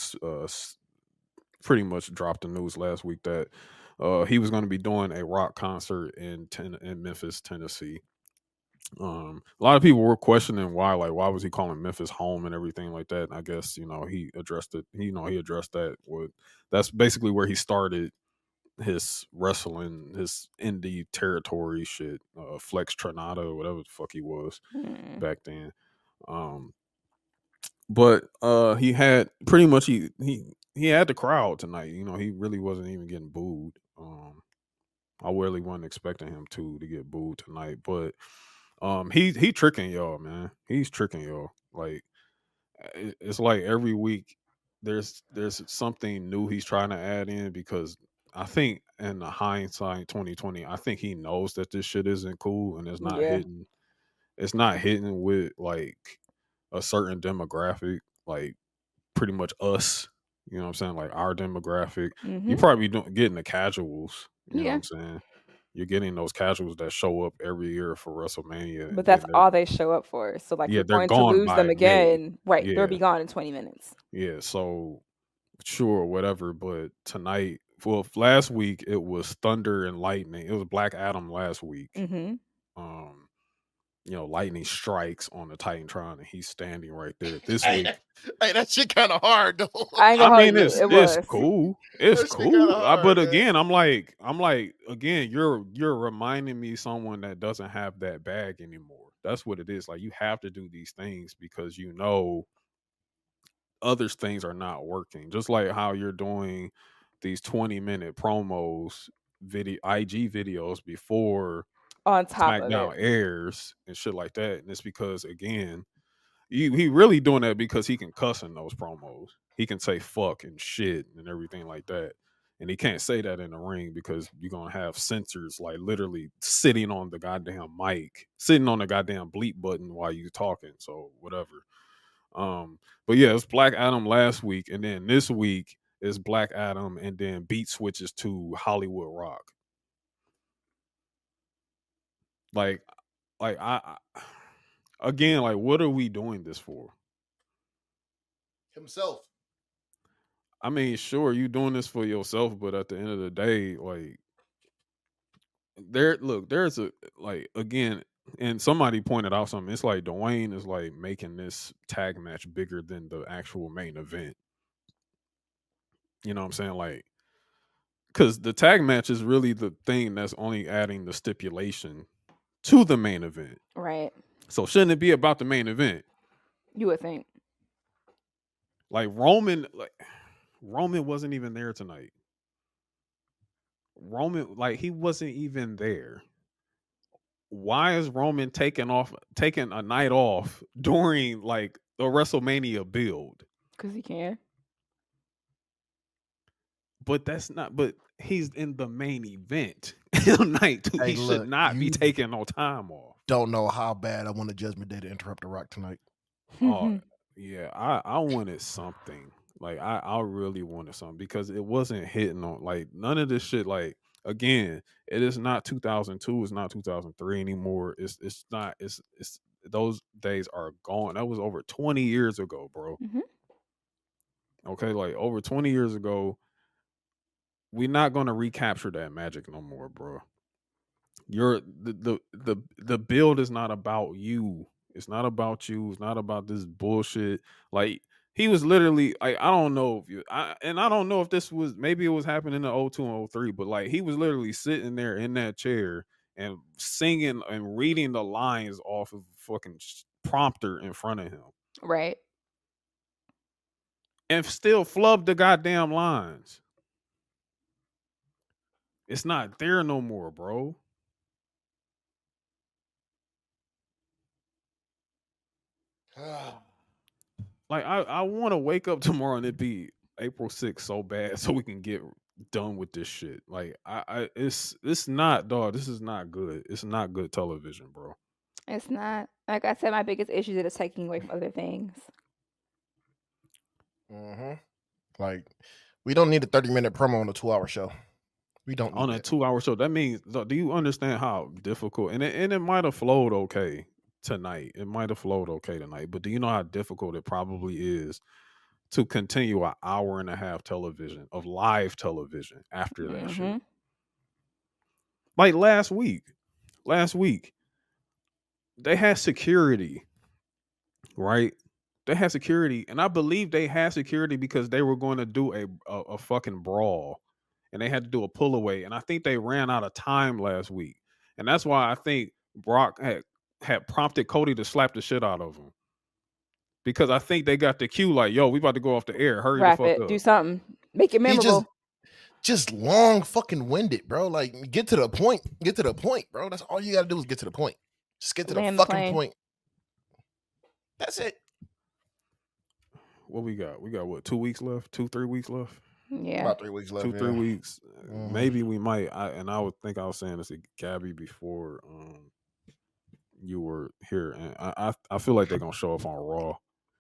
pretty much dropped the news last week that he was going to be doing a rock concert in Memphis, Tennessee. A lot of people were questioning why was he calling Memphis home and everything like that. And I guess, you know, he addressed it. He addressed that that's basically where he started his wrestling, his indie territory shit. Flex Trinata, whatever the fuck he was back then. But he had pretty much he he had the crowd tonight. You know, he really wasn't even getting booed. I really wasn't expecting him to get booed tonight, but he tricking y'all, man. He's tricking y'all. Like it's like every week there's something new he's trying to add in, because I think in the hindsight 2020, I think he knows that this shit isn't cool and it's not hitting. It's not hitting with like a certain demographic, like pretty much us. You know what I'm saying? Like our demographic. You probably getting the casuals. You know what I'm saying? You're getting those casuals that show up every year for WrestleMania. But that's all they show up for. So like you're going to lose them again. Right. They'll be gone in 20 minutes. Yeah. So sure, whatever. But tonight, well, last week it was Thunder and Lightning. It was Black Adam last week. You know, lightning strikes on the Titantron and he's standing right there. This week, hey, that shit kind of hard though. I mean, it's cool. It's cool. But again, I'm like, again, you're reminding me someone that doesn't have that bag anymore. That's what it is. Like, you have to do these things because you know other things are not working. Just like how you're doing these 20-minute promos, IG videos before on top SmackDown of it airs and shit like that. And it's because, again, he really doing that because he can cuss in those promos. He can say fuck and shit and everything like that. And he can't say that in the ring because you're going to have censors like literally sitting on the goddamn mic, sitting on the goddamn bleep button while you're talking. So whatever. But yeah, it's Black Adam last week. And then this week is Black Adam and then beat switches to Hollywood Rock. Like I again, like, what are we doing this for? Himself. I mean, sure, you doing this for yourself, but at the end of the day, like, there's a, like, again, and somebody pointed out something. It's like Dwayne is like making this tag match bigger than the actual main event. You know what I'm saying? Like, because the tag match is really the thing that's only adding the stipulation to the main event. Right. So shouldn't it be about the main event? You would think. Like Roman wasn't even there tonight. Roman, like, he wasn't even there. Why is Roman taking a night off during like the WrestleMania build? Because he can. But he's in the main event night too. He should not be taking no time off. Don't know how bad I wanted Judgment Day to interrupt The Rock tonight. Oh yeah, I wanted something. Like I really wanted something because it wasn't hitting on, like, none of this shit. Like, again, it is not 2002. It's not 2003 anymore. It's not. It's those days are gone. That was over 20 years ago, bro. Okay, like over 20 years ago. We're not gonna recapture that magic no more, bro. The build is not about you. It's not about you. It's not about this bullshit. Like, he was literally, like, I don't know if I don't know if this was, maybe it was happening in the 02 and 03, but like, he was literally sitting there in that chair and singing and reading the lines off of fucking prompter in front of him. Right. And still flubbed the goddamn lines. It's not there no more, bro. Like, I want to wake up tomorrow and it be April 6th so bad so we can get done with this shit. Like, it's not, dog. This is not good. It's not good television, bro. It's not. Like I said, my biggest issue is that it's taking away from other things. Like, we don't need a 30-minute promo on a 2-hour show. We don't on a 2-hour show. That means, do you understand how difficult? And it might have flowed okay tonight. It might have flowed okay tonight. But do you know how difficult it probably is to continue an hour and a half television of live television after that shit? Like last week, they had security, right? They had security, and I believe they had security because they were going to do a fucking brawl. And they had to do a pull away. And I think they ran out of time last week. And that's why I think Brock had prompted Cody to slap the shit out of him. because I think they got the cue like, yo, we about to go off the air. Hurry Wrap the fuck it. up. Do something. Make it memorable. Just long fucking winded, bro. Like, get to the point. Get to the point, bro. That's all you got to do is get to the point. Just get to the fucking point. That's it. What we got? We got what? 2 weeks left? 2-3 weeks left? Yeah, about 3 weeks left. 2-3 weeks. Maybe we might. I was saying this to Gabby before you were here, and I feel like they're gonna show up on Raw.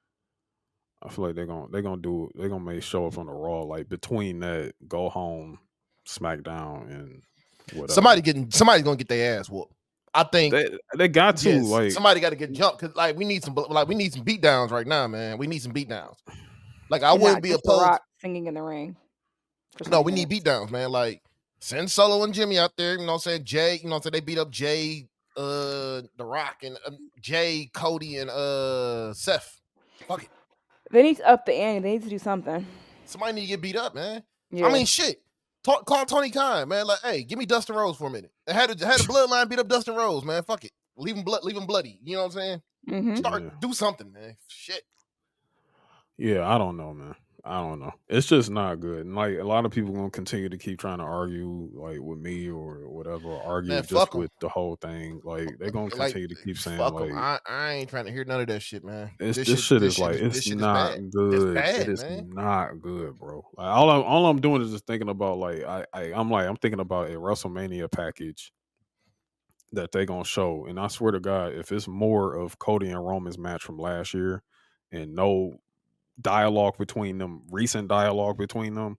I feel like they're gonna make show up on the Raw, like between that go home SmackDown and whatever. Somebody's gonna get their ass whooped. I think they got to like somebody got to get jumped because like we need some beat downs right now, man. We need some beat downs. Like I wouldn't be opposed. Rock singing in the ring. No, we need beat downs, man. Like send Solo and Jimmy out there. You know what I'm saying? Jay, you know what I'm saying? They beat up Jay, The Rock, and Jay, Cody, and Seth. Fuck it. They need to up the ante. They need to do something. Somebody need to get beat up, man. Yeah. I mean, shit. Call Tony Khan, man. Like, hey, give me Dustin Rhodes for a minute. They had the bloodline beat up Dustin Rhodes, man. Fuck it. Leave him bloody. You know what I'm saying? Do something, man. Shit. Yeah, I don't know, man. I don't know. It's just not good. And like a lot of people gonna continue to keep trying to argue like with me or whatever, or argue man, just with the whole thing. Like they're gonna continue to keep saying like I ain't trying to hear none of that shit, man. This shit is not good. It is not good, bro. Like, all I'm doing is just thinking about like I'm thinking about a WrestleMania package that they gonna show, and I swear to God, if it's more of Cody and Roman's match from last year and no dialogue between them, recent dialogue between them,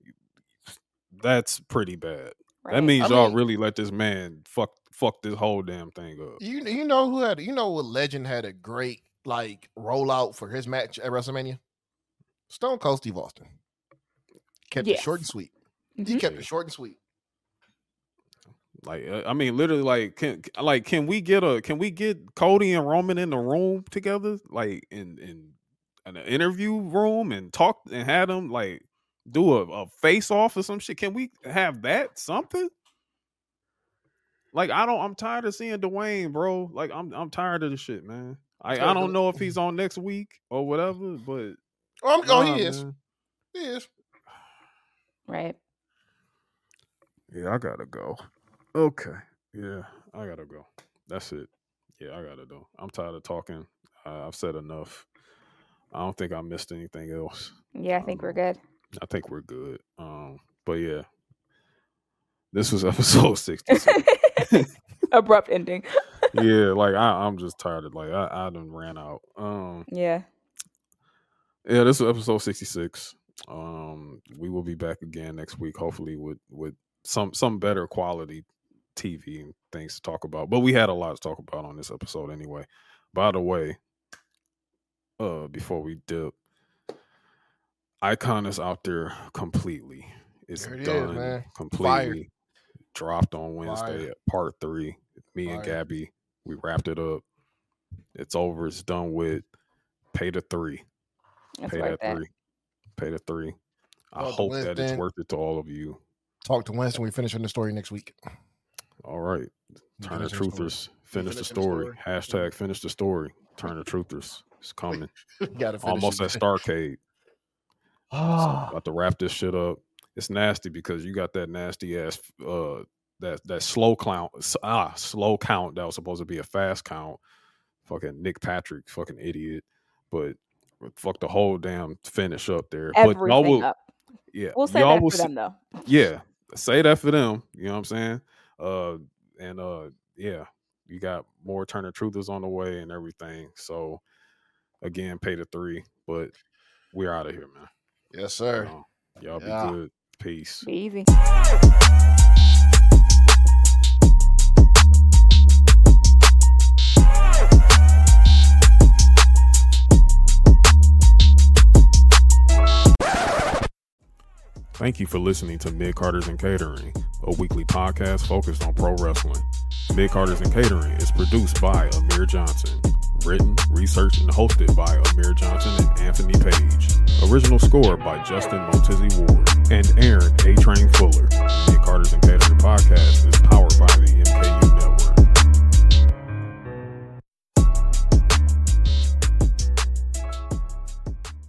that's pretty bad. Right. That means y'all really let this man fuck this whole damn thing up. You know who had what legend had a great like rollout for his match at WrestleMania? Stone Cold Steve Austin. Kept it short and sweet. He kept it short and sweet. Like I mean, literally, like can we get Cody and Roman in the room together, like in an interview room and talk and have them like do a face off or some shit? Can we have that something? Like I'm tired of seeing Dwayne, bro. Like I'm tired of the shit, man. I don't know if he's on next week or whatever, but he is. He is. Right. Yeah, I gotta go. Okay. Yeah, I gotta go. That's it. Yeah, I gotta go. I'm tired of talking. I've said enough. I don't think I missed anything else. Yeah, I think we're good. I think we're good. But yeah, this was episode 66. Abrupt ending. Yeah, like I'm just tired of like I done ran out. Yeah, this was episode 66. We will be back again next week, hopefully with some better quality TV and things to talk about. But we had a lot to talk about on this episode anyway. By the way, before we dip, Icon is out there completely. It's done, man. Completely. Fire. Dropped on Wednesday at part 3. Me and Gabby, we wrapped it up. It's over. It's done with. Pay the 3. That's Pay that 3. Pay the 3. I hope that it's worth it to all of you. Talk to Winston. We finish on the story next week. All right. Turn the Truthers. Finish the story. Hashtag finish the story. Turn the Truthers. It's coming. Almost at Starrcade. So about to wrap this shit up. It's nasty because you got that nasty ass that slow count that was supposed to be a fast count. Fucking Nick Patrick, fucking idiot. But fuck the whole damn finish up there. Everything up. Yeah. We'll say that for them though. Yeah. Say that for them. You know what I'm saying? Yeah, you got more Turner Truthers on the way and everything. So again, pay the 3, but we're out of here, man. Yes, sir. Y'all be good. Peace. Be easy. Thank you for listening to Mid Carters and Catering, a weekly podcast focused on pro wrestling. Mid Carters and Catering is produced by Amir Johnson. Written, researched, and hosted by Amir Johnson and Anthony Page. Original score by Justin Montizzi Ward and Aaron A. Train Fuller. Mid Carters and Catering podcast is powered by the MKU